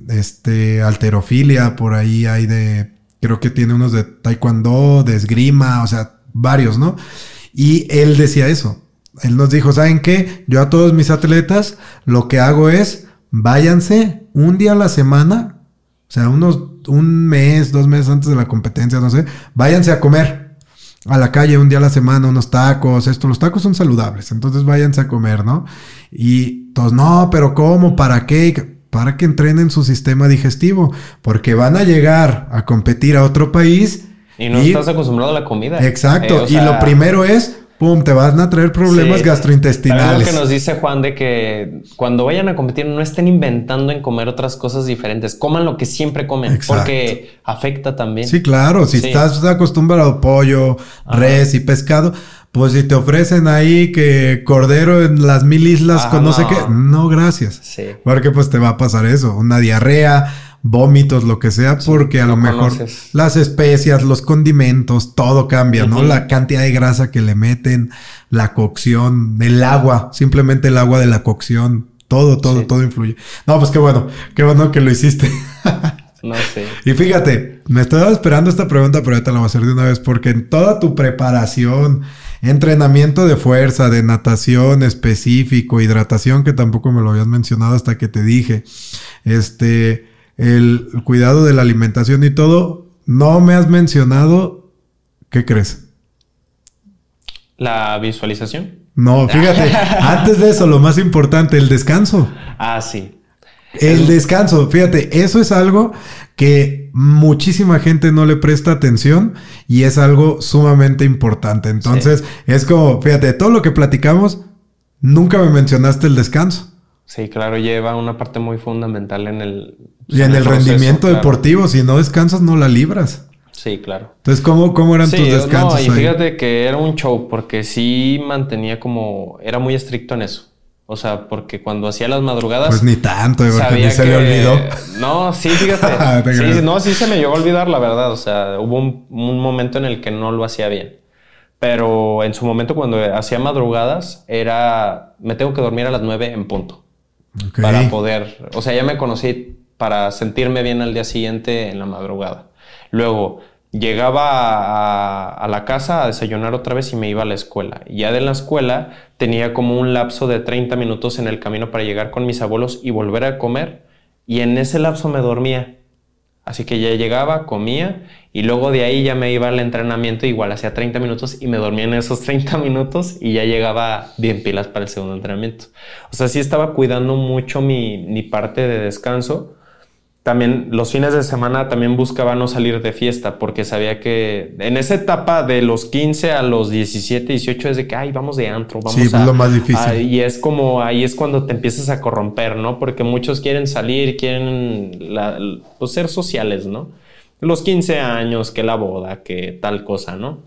halterofilia, por ahí hay creo que tiene unos de taekwondo, de esgrima, o sea, varios, ¿no? Y él decía eso. Él nos dijo, ¿saben qué? Yo a todos mis atletas lo que hago es váyanse un día a la semana, o sea, un mes, 2 meses antes de la competencia, no sé, váyanse a comer a la calle un día a la semana, unos tacos, los tacos son saludables, entonces váyanse a comer, ¿no? Y todos, no, pero ¿cómo? ¿Para qué? Para que entrenen su sistema digestivo, porque van a llegar a competir a otro país. Y no estás acostumbrado a la comida. Exacto, y lo primero es... ¡Pum! Te van a traer problemas gastrointestinales. Es lo que nos dice Juan de que cuando vayan a competir no estén inventando en comer otras cosas diferentes. Coman lo que siempre comen. Exacto. Porque afecta también. Sí, claro. Si estás acostumbrado a pollo, res y pescado, pues si te ofrecen ahí que cordero en las 1000 islas con no sé qué, no, gracias. Sí. Porque pues te va a pasar eso. Una diarrea, vómitos, lo que sea, porque a lo mejor las especias, los condimentos, todo cambia, ¿no? La cantidad de grasa que le meten, la cocción, el agua, simplemente el agua de la cocción, todo influye. No, pues qué bueno que lo hiciste. No sé. Y fíjate, me estaba esperando esta pregunta, pero ya te la voy a hacer de una vez, porque en toda tu preparación, entrenamiento de fuerza, de natación específico, hidratación, que tampoco me lo habías mencionado hasta que te dije, el cuidado de la alimentación y todo, no me has mencionado, ¿qué crees? ¿La visualización? No, fíjate, antes de eso, lo más importante, el descanso. Ah, sí. El descanso, fíjate, eso es algo que muchísima gente no le presta atención y es algo sumamente importante. Entonces, es como, fíjate, todo lo que platicamos, nunca me mencionaste el descanso. Sí, claro, lleva una parte muy fundamental en el... Y en el rendimiento deportivo, si no descansas, no la libras. Sí, claro. Entonces, ¿cómo eran tus descansos? No, y fíjate que era un show, porque sí mantenía era muy estricto en eso. O sea, porque cuando hacía las madrugadas... Pues ni tanto, porque ni se le olvidó. No, sí, fíjate. Sí se me llegó a olvidar, la verdad. O sea, hubo un momento en el que no lo hacía bien. Pero en su momento, cuando hacía madrugadas, me tengo que dormir a las 9 en punto. Okay. Para poder... O sea, ya me conocí para sentirme bien al día siguiente en la madrugada. Luego, llegaba a la casa a desayunar otra vez y me iba a la escuela. Y ya de la escuela tenía como un lapso de 30 minutos en el camino para llegar con mis abuelos y volver a comer. Y en ese lapso me dormía. Así que ya llegaba, comía y luego de ahí ya me iba al entrenamiento. Igual hacía 30 minutos y me dormía en esos 30 minutos y ya llegaba bien pilas para el segundo entrenamiento. O sea, sí estaba cuidando mucho mi parte de descanso. También los fines de semana también buscaba no salir de fiesta porque sabía que en esa etapa de los 15 a los 17, 18 es de que, ay, vamos de antro, vamos es lo más difícil. Y es como, ahí es cuando te empiezas a corromper, ¿no? Porque muchos quieren salir, quieren pues ser sociales, ¿no? Los 15 años, que la boda, que tal cosa, ¿no?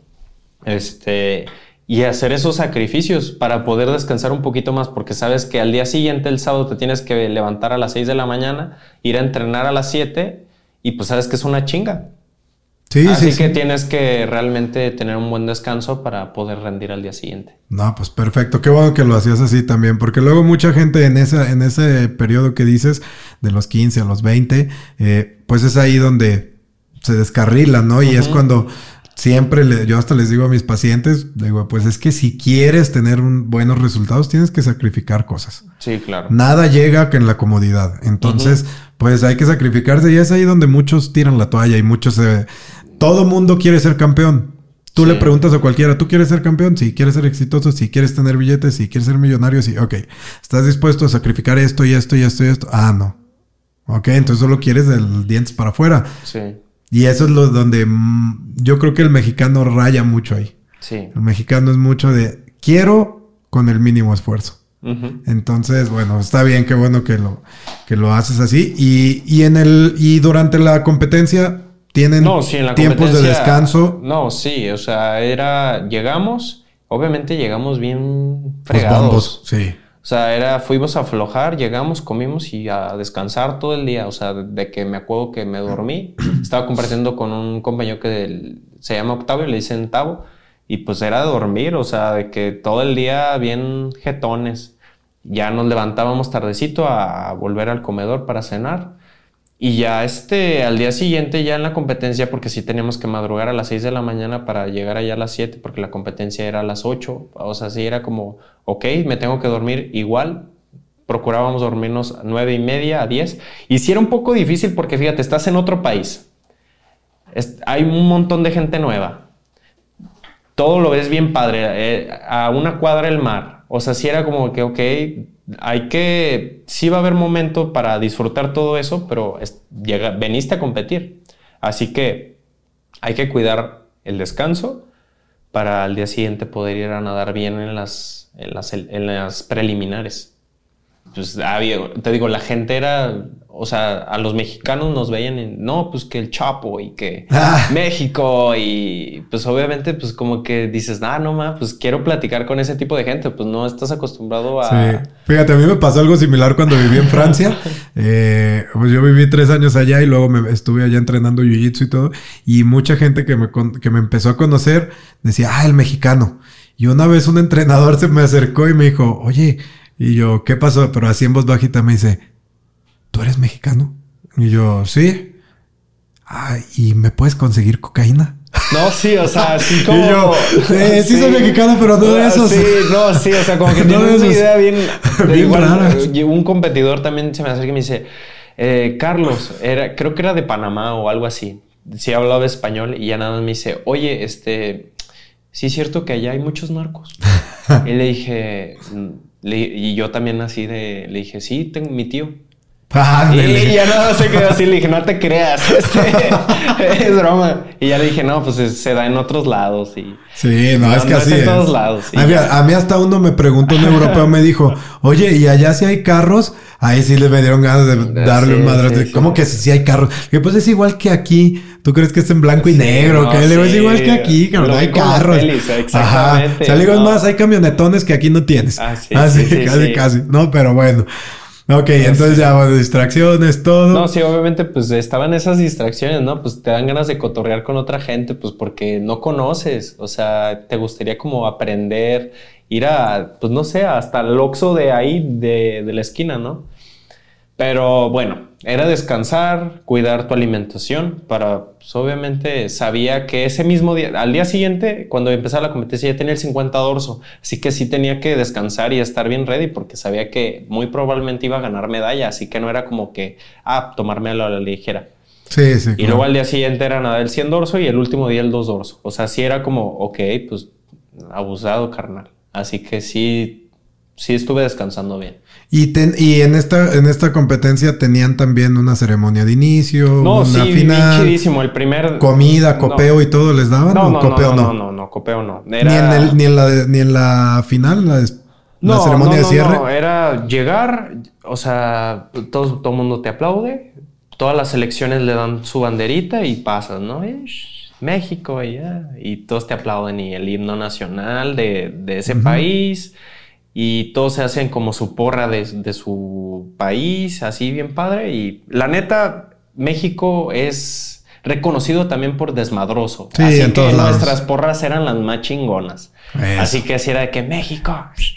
Y hacer esos sacrificios para poder descansar un poquito más, porque sabes que al día siguiente, el sábado, te tienes que levantar a las 6 de la mañana, ir a entrenar a las 7 y pues sabes que es una chinga. Así que tienes que realmente tener un buen descanso para poder rendir al día siguiente. No, pues perfecto. Qué bueno que lo hacías así también, porque luego mucha gente en ese periodo que dices, de los 15 a los 20, pues es ahí donde se descarrila, ¿no? Y es cuando... Siempre yo hasta les digo a mis pacientes, digo, pues es que si quieres tener buenos resultados, tienes que sacrificar cosas. Sí, claro. Nada llega que en la comodidad. Entonces, pues hay que sacrificarse y es ahí donde muchos tiran la toalla y muchos... todo mundo quiere ser campeón. Tú le preguntas a cualquiera, ¿tú quieres ser campeón? Sí. ¿Quieres ser exitoso? Sí. ¿Quieres tener billetes? Sí. ¿Quieres ser millonario? Sí. Ok. ¿Estás dispuesto a sacrificar esto y esto y esto y esto? Ah, no. Ok, entonces solo quieres del dientes para afuera. Sí. Y eso es lo donde yo creo que el mexicano raya mucho ahí. Sí. El mexicano es mucho de quiero con el mínimo esfuerzo. Uh-huh. Entonces, bueno, está bien, qué bueno que lo haces así. Y durante la competencia tienen tiempos de descanso. No, sí, o sea, obviamente llegamos bien fregados. Bombos, sí. O sea, fuimos a aflojar, llegamos, comimos y a descansar todo el día. O sea, de que me acuerdo que me dormí. Estaba compartiendo con un compañero que se llama Octavio, le dicen Tavo. Y pues era de dormir, o sea, de que todo el día bien jetones. Ya nos levantábamos tardecito a volver al comedor para cenar. Y ya al día siguiente ya en la competencia, porque sí teníamos que madrugar a las 6 de la mañana para llegar allá a las 7, porque la competencia era a las 8. O sea, sí era como, ok, me tengo que dormir igual. Procurábamos dormirnos a 9:30, a 10. Y sí era un poco difícil porque, fíjate, estás en otro país. Hay un montón de gente nueva. Todo lo ves bien padre. A una cuadra el mar. O sea, sí era como que, ok, sí va a haber momento para disfrutar todo eso, pero veniste a competir. Así que hay que cuidar el descanso para al día siguiente poder ir a nadar bien en las preliminares. Pues, te digo, la gente era, o sea, a los mexicanos nos veían no, pues que el Chapo y que México y pues obviamente pues como que dices, no pues quiero platicar con ese tipo de gente, pues no estás acostumbrado a... Sí, fíjate, a mí me pasó algo similar cuando viví en Francia. Pues yo viví 3 años allá y luego estuve allá entrenando jiu-jitsu y todo, y mucha gente que me empezó a conocer decía, el mexicano. Y una vez un entrenador se me acercó y me dijo, oye... Y yo, ¿qué pasó? Pero así en voz bajita me dice, ¿tú eres mexicano? Y yo, sí. ¿Y me puedes conseguir cocaína? No, sí, o sea, así como... Y yo, sí soy mexicano, pero no de esos. Sí, no, sí, o sea, como que tiene una idea bien rara. Un competidor también se me acerca y me dice, Carlos, creo que era de Panamá o algo así. Sí hablaba español y ya nada más me dice, oye, sí es cierto que allá hay muchos narcos. Y le dije... y yo también así le dije, sí, tengo mi tío. Y ya nada se quedó así, le dije, no te creas, es broma. Y ya le dije, no, pues se da en otros lados. Sí, no, es que así es. En todos lados. A mí hasta uno me preguntó, un europeo me dijo, oye, ¿y allá si hay carros? Ahí sí me dieron ganas de darle un madrazo. ¿Cómo que sí hay carros? Que pues es igual que aquí. ¿Tú crees que es en blanco y negro? No, es igual que aquí, cabrón. Hay carros. Exactamente. Ajá. O sea, le digo, es más, hay camionetones que aquí no tienes. Casi. No, pero bueno. Ok, entonces ya, bueno, distracciones, todo. No, sí, obviamente, pues estaban esas distracciones, ¿no? Pues te dan ganas de cotorrear con otra gente, pues porque no conoces. O sea, te gustaría como aprender, ir pues no sé, hasta el Oxxo de ahí, de la esquina, ¿no? Pero bueno, era descansar, cuidar tu alimentación pues obviamente sabía que ese mismo día, al día siguiente, cuando empezaba la competencia ya tenía el 50 dorso, así que sí tenía que descansar y estar bien ready porque sabía que muy probablemente iba a ganar medalla, así que no era como que, tomarme a la ligera. Sí. Y claro. Luego al día siguiente era nadar el 100 dorso y el último día el 2 dorso, o sea, sí era como, ok, pues abusado, carnal, así que sí estuve descansando bien. Y en esta competencia tenían también una ceremonia de inicio, una final. Bien chidísimo. El primer... Comida, copeo y todo les daban. No, copeo no. Era... Ni en la final, la ceremonia de cierre. No, era llegar, o sea, todo el mundo te aplaude, todas las selecciones le dan su banderita y pasas, ¿no? México y todos te aplauden y el himno nacional de ese país. Y todos se hacen como su porra de su país, así bien padre. Y la neta, México es reconocido también por desmadroso. Sí, así en que todos lados. Nuestras porras eran las más chingonas. Eso. Así que así era de que México.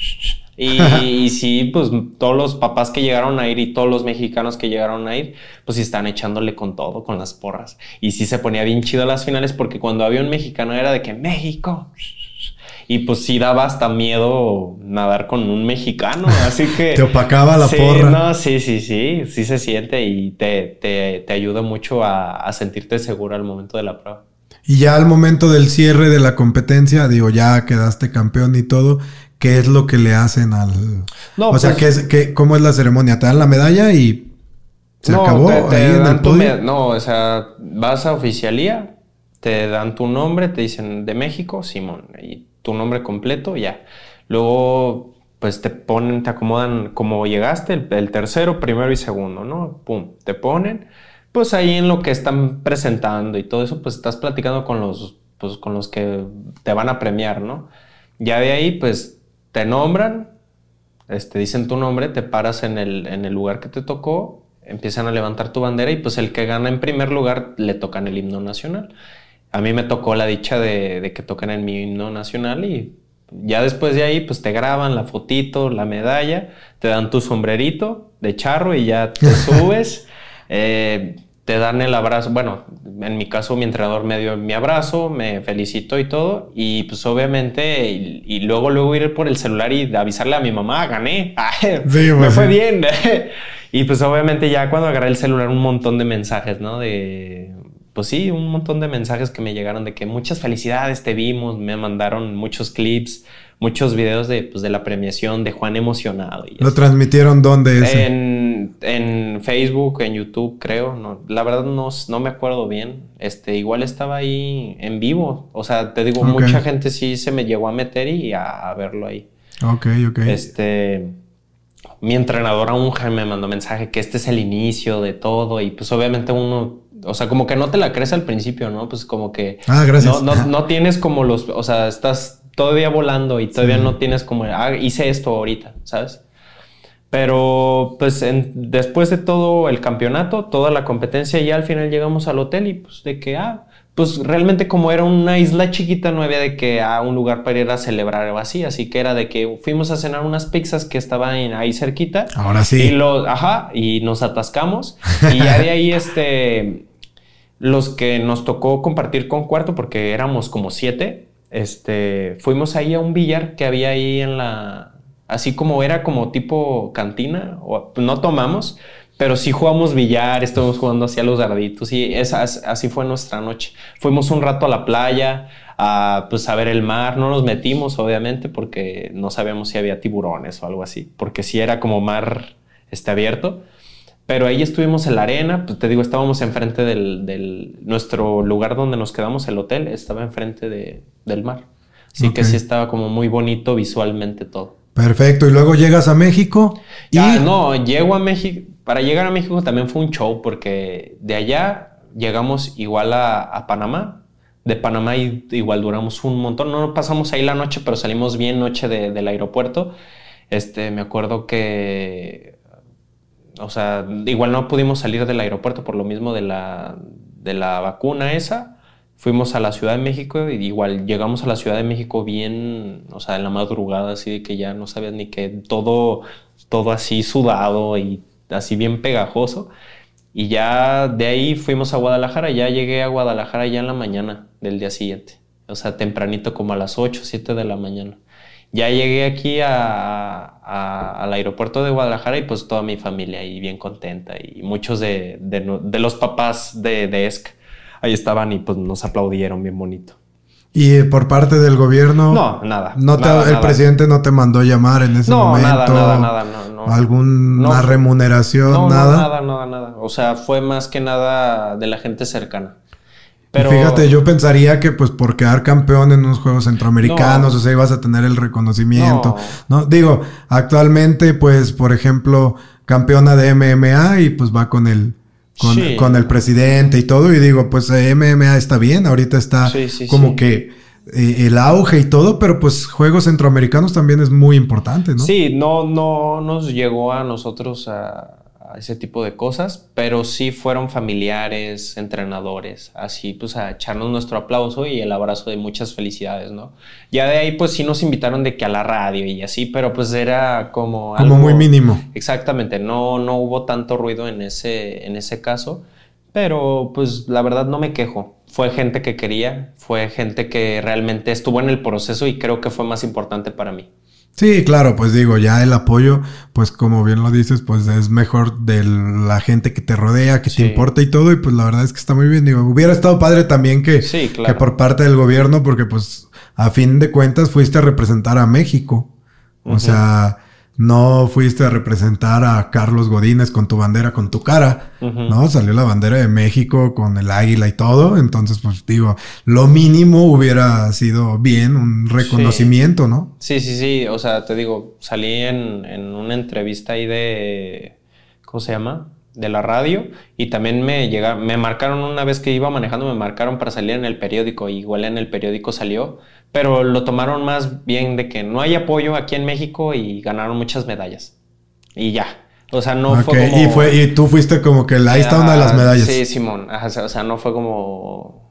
Y sí, pues todos los papás que llegaron a ir y todos los mexicanos que llegaron a ir, pues sí están echándole con todo, con las porras. Y sí se ponía bien chido las finales porque cuando había un mexicano era de que México... Y pues sí daba hasta miedo nadar con un mexicano, así que... Te opacaba la porra. No, sí se siente y te ayuda mucho a sentirte seguro al momento de la prueba. Y ya al momento del cierre de la competencia, digo, ya quedaste campeón y todo, ¿qué es lo que le hacen al...? No, o sea, pues, ¿cómo es la ceremonia? ¿Te dan la medalla y se acabó ahí en el podio? No, o sea, vas a oficialía, te dan tu nombre, te dicen de México, Simón, y tu nombre completo, ya. Luego, pues te acomodan como llegaste, el tercero, primero y segundo, ¿no? Pum, te ponen. Pues ahí en lo que están presentando y todo eso, pues estás platicando pues, con los que te van a premiar, ¿no? Ya de ahí, pues te nombran, dicen tu nombre, te paras en el lugar que te tocó, empiezan a levantar tu bandera y pues el que gana en primer lugar le tocan el himno nacional. A mí me tocó la dicha de que tocan en mi himno nacional y ya después de ahí, pues te graban la fotito, la medalla, te dan tu sombrerito de charro y ya te subes. Te dan el abrazo, bueno, en mi caso mi entrenador me dio mi abrazo, me felicitó y todo, y pues obviamente, y luego ir por el celular y avisarle a mi mamá, gané, sí, me fue bien. Y pues obviamente ya cuando agarré el celular un montón de mensajes, ¿no? Pues sí, un montón de mensajes que me llegaron de que muchas felicidades, te vimos, me mandaron muchos clips, muchos videos de la premiación de Juan emocionado. Y ¿Lo transmitieron dónde ese? En Facebook, en YouTube, creo. No, la verdad no me acuerdo bien. Igual estaba ahí en vivo. O sea, te digo, Okay. mucha gente sí se me llegó a meter y a verlo ahí. Ok. Mi entrenador aún me mandó mensaje que este es el inicio de todo y pues obviamente uno... O sea, como que no te la crees al principio, ¿no? Pues como que... gracias. No tienes como los... O sea, estás todavía volando y todavía no tienes como... hice esto ahorita, ¿sabes? Pero pues después de todo el campeonato, toda la competencia, ya al final llegamos al hotel y pues de que... pues realmente como era una isla chiquita, no había de que un lugar para ir a celebrar o así. Así que era de que fuimos a cenar unas pizzas que estaban ahí cerquita. Ahora sí. Y nos atascamos. Y ya de ahí, los que nos tocó compartir con cuarto, porque éramos como 7, fuimos ahí a un billar que había ahí así como era como tipo cantina, no tomamos, pero sí jugamos billar, estuvimos jugando así a los darditos y así fue nuestra noche. Fuimos un rato a la playa, a ver el mar, no nos metimos obviamente porque no sabíamos si había tiburones o algo así, porque sí era como mar abierto. Pero ahí estuvimos en la arena, pues te digo, estábamos enfrente nuestro lugar donde nos quedamos, el hotel, estaba enfrente del mar. Así que sí estaba como muy bonito visualmente todo. Perfecto, y luego llegas a México. Llego a México. Para llegar a México también fue un show, porque de allá llegamos igual a Panamá. De Panamá igual duramos un montón. No pasamos ahí la noche, pero salimos bien noche del aeropuerto. Me acuerdo que... O sea, igual no pudimos salir del aeropuerto por lo mismo de la vacuna esa. Fuimos a la Ciudad de México y igual llegamos a la Ciudad de México bien, o sea, en la madrugada, así de que ya no sabías ni qué, todo así sudado y así bien pegajoso. Y ya de ahí fuimos a Guadalajara, ya llegué a Guadalajara ya en la mañana del día siguiente. O sea, tempranito como a las 8, 7 de la mañana. Ya llegué aquí al aeropuerto de Guadalajara y pues toda mi familia ahí bien contenta y muchos de los papás de ESC ahí estaban y pues nos aplaudieron bien bonito. ¿Y por parte del gobierno? No, nada. El presidente no te mandó llamar en ese momento. Nada. ¿Alguna remuneración? Nada. Nada. O sea, fue más que nada de la gente cercana. Pero... Fíjate, yo pensaría que pues por quedar campeón en unos Juegos Centroamericanos, o sea, ibas a tener el reconocimiento, ¿no? Digo, actualmente, pues, por ejemplo, campeona de MMA y pues va con el presidente y todo, y digo, pues MMA está bien, ahorita está que el auge y todo, pero pues Juegos Centroamericanos también es muy importante, ¿no? Sí, no nos llegó a nosotros a ese tipo de cosas, pero sí fueron familiares, entrenadores, así pues a echarnos nuestro aplauso y el abrazo de muchas felicidades, ¿no? Ya de ahí pues sí nos invitaron de que a la radio y así, pero pues era como algo muy mínimo. Exactamente, no hubo tanto ruido en ese caso, pero pues la verdad no me quejo. Fue gente que quería, fue gente que realmente estuvo en el proceso y creo que fue más importante para mí. Sí, claro, pues digo, ya el apoyo, pues como bien lo dices, pues es mejor de la gente que te rodea, que te Sí, importa y todo, y pues la verdad es que está muy bien. Digo, hubiera estado padre también sí, que claro. por parte del gobierno, porque pues a fin de cuentas fuiste a representar a México. O Ujú, sea, no fuiste a representar a Carlos Godínez con tu bandera, con tu cara, ujú. ¿no? Salió la bandera de México con el águila y todo, entonces pues digo, lo mínimo hubiera sido bien, un Sí. reconocimiento, ¿no? Sí, sí, sí. O sea, te digo, salí en una entrevista ahí de, ¿cómo se llama? De la radio. Y también me marcaron una vez que iba manejando, me marcaron para salir en el periódico. Igual en el periódico salió. Pero lo tomaron más bien de que no hay apoyo aquí en México y ganaron muchas medallas. Y ya. O sea, no Ok, fue como. y tú fuiste como que ahí está una de las Ajá, sí, medallas. Simón. Ajá, o sea, no fue como.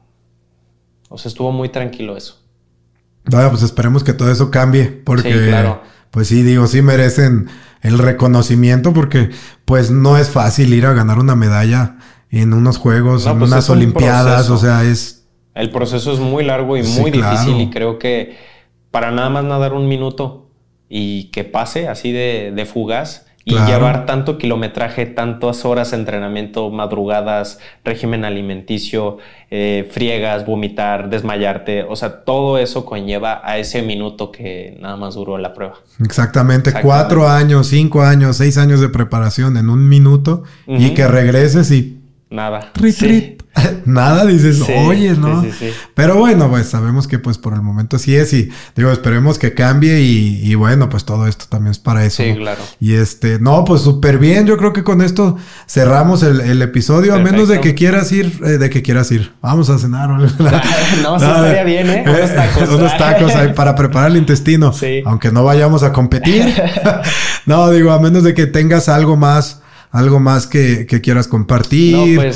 O sea, estuvo muy tranquilo eso. Vaya, pues esperemos que todo eso cambie, Sí, porque, claro. pues sí, digo, sí merecen el reconocimiento, porque pues no es fácil ir a ganar una medalla en unos juegos, No, en pues unas es un olimpiadas, o proceso. sea, es, El proceso es muy largo y sí, muy difícil y claro, creo que para nada más nadar un minuto y que pase así de fugaz y llevar claro. tanto kilometraje, tantas horas de entrenamiento, madrugadas, régimen alimenticio, friegas, vomitar, desmayarte, o sea, todo eso conlleva a ese minuto que nada más duró la prueba. Exactamente, cuatro Exactamente. años, 5 años, 6 años de preparación en un minuto y que Ujú. regreses y Nada. rit, Sí, rit. Nada, dices, sí, oye, sí, ¿no? sí, sí. Pero bueno, pues sabemos que pues por el momento así es y digo, esperemos que cambie y bueno, pues todo esto también es para eso, Sí, ¿no? claro. Y no, pues súper bien, yo creo que con esto cerramos el episodio, a menos de que Perfecto. quieras ir, vamos a cenar o algo. No, sí No, estaría bien, ¿eh? Unos tacos. unos tacos ahí para preparar el intestino, Sí. aunque no vayamos a competir. No, digo, a menos de que tengas algo más que quieras No, compartir. pues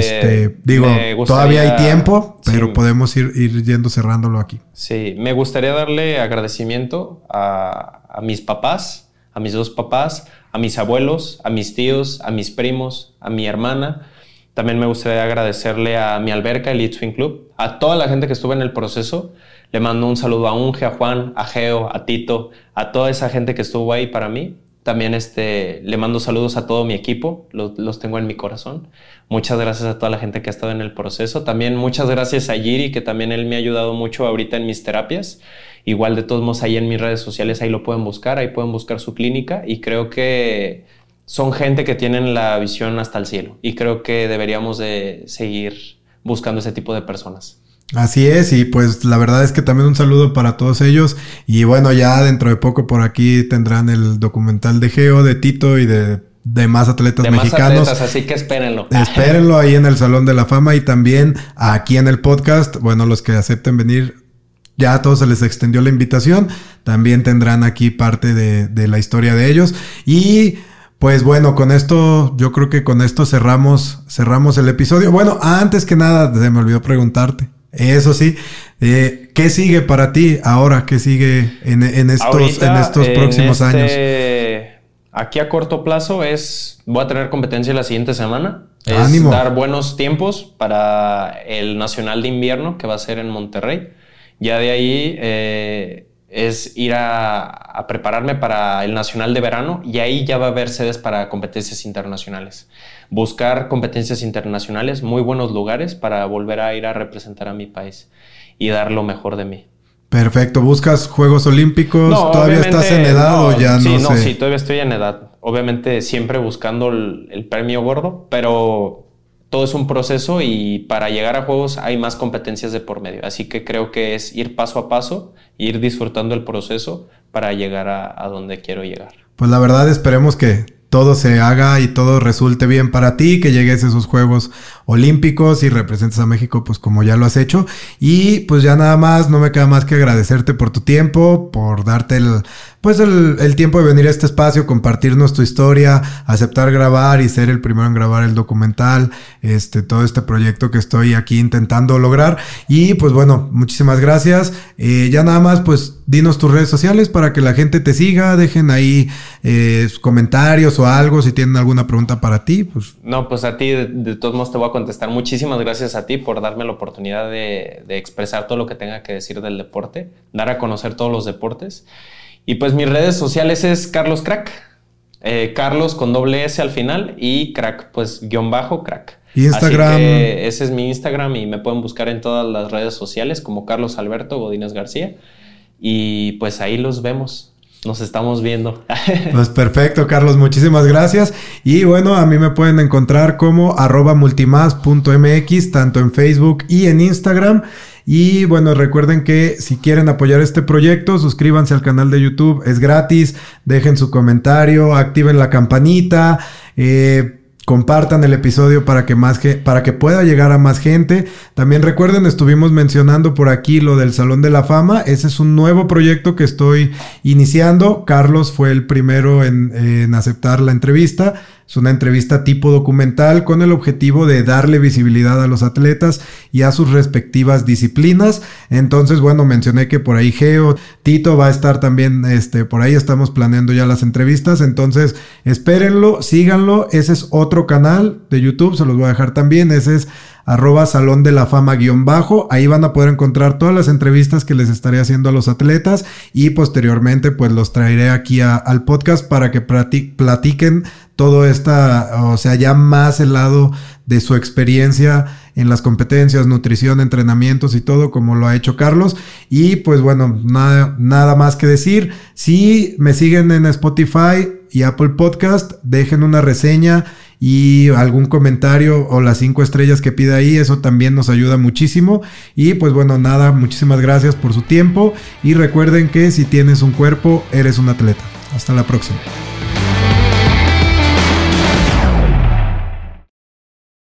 me Digo, todavía hay gustaría, tiempo, pero sí, podemos ir yendo cerrándolo aquí. sí, me gustaría darle agradecimiento a mis papás, a mis dos papás, a mis abuelos, a mis tíos, a mis primos, a mi hermana. También me gustaría agradecerle a mi alberca, el Eat Swing Club, a toda la gente que estuvo en el proceso. Le mando un saludo a Unge, a Juan, a Geo, a Tito, a toda esa gente que estuvo ahí para mí. También le mando saludos a todo mi equipo, los tengo en mi corazón. Muchas gracias a toda la gente que ha estado en el proceso. También muchas gracias a Giri, que también él me ha ayudado mucho ahorita en mis terapias. Igual de todos modos ahí en mis redes sociales, ahí lo pueden buscar, ahí pueden buscar su clínica y creo que son gente que tienen la visión hasta el cielo y creo que deberíamos de seguir buscando ese tipo de personas. Así es, y pues la verdad es que también un saludo para todos ellos. Y bueno, ya dentro de poco por aquí tendrán el documental de Geo, de Tito y de más atletas De más mexicanos. atletas, así que espérenlo. Espérenlo ahí en el Salón de la Fama y también aquí en el podcast. Bueno, los que acepten venir, ya a todos se les extendió la invitación. También tendrán aquí parte de la historia de ellos. Y pues bueno, con esto, yo creo que con esto cerramos el episodio. Bueno, antes que nada, se me olvidó preguntarte. Eso sí, ¿qué sigue para ti ahora? ¿Qué sigue en Ahorita, estos próximos años? aquí a corto plazo voy a tener competencia la siguiente semana. Es Ánimo. dar buenos tiempos para el Nacional de Invierno que va a ser en Monterrey. Ya de ahí es ir a prepararme para el Nacional de Verano y ahí ya va a haber sedes para competencias internacionales. Buscar competencias internacionales, muy buenos lugares para volver a ir a representar a mi país y dar lo mejor de mí. Perfecto. ¿Buscas Juegos Olímpicos? No, ¿Todavía estás en obviamente, edad o ya sí, no sé? sí, todavía estoy en edad. Obviamente siempre buscando el premio gordo, pero todo es un proceso y para llegar a juegos hay más competencias de por medio. Así que creo que es ir paso a paso, ir disfrutando el proceso para llegar a donde quiero llegar. Pues la verdad esperemos que todo se haga y todo resulte bien para ti, que llegues a esos Juegos Olímpicos y representes a México pues como ya lo has hecho. Y pues ya nada más, no me queda más que agradecerte por tu tiempo, por darte el tiempo de venir a este espacio, compartirnos tu historia, aceptar grabar y ser el primero en grabar el documental, todo este proyecto que estoy aquí intentando lograr. Y pues bueno, muchísimas gracias. Ya nada más pues dinos tus redes sociales para que la gente te siga, dejen ahí sus comentarios o algo, si tienen alguna pregunta para ti, pues. No, pues a ti de todos modos te voy a contestar. Muchísimas gracias a ti por darme la oportunidad de expresar todo lo que tenga que decir del deporte, dar a conocer todos los deportes. Y pues mis redes sociales es Carlos Crack. Carlos con doble S al final y Crack, pues _crack. Instagram. Así que ese es mi Instagram y me pueden buscar en todas las redes sociales como Carlos Alberto Godínez García. Y pues ahí los vemos. Nos estamos viendo. Pues perfecto, Carlos, muchísimas gracias. Y bueno, a mí me pueden encontrar como @multimas.mx, tanto en Facebook y en Instagram. Y bueno, recuerden que si quieren apoyar este proyecto, suscríbanse al canal de YouTube, es gratis, dejen su comentario, activen la campanita, compartan el episodio para que pueda llegar a más gente. También recuerden, estuvimos mencionando por aquí lo del Salón de la Fama. Ese es un nuevo proyecto que estoy iniciando. Carlos fue el primero en aceptar la entrevista. Es una entrevista tipo documental con el objetivo de darle visibilidad a los atletas y a sus respectivas disciplinas. Entonces, bueno, mencioné que por ahí Geo, Tito va a estar también, por ahí estamos planeando ya las entrevistas. Entonces, espérenlo, síganlo. Ese es otro canal de YouTube, se los voy a dejar también. Ese es @Salón de la Fama _. Ahí van a poder encontrar todas las entrevistas que les estaré haciendo a los atletas y posteriormente pues los traeré aquí al podcast para que platiquen todo ya más el lado de su experiencia en las competencias, nutrición, entrenamientos y todo, como lo ha hecho Carlos. Y pues bueno, nada más que decir. Si me siguen en Spotify y Apple Podcast, dejen una reseña y algún comentario o las 5 estrellas que pida ahí, eso también nos ayuda muchísimo. Y pues bueno, nada, muchísimas gracias por su tiempo y recuerden que si tienes un cuerpo, eres un atleta. Hasta la próxima.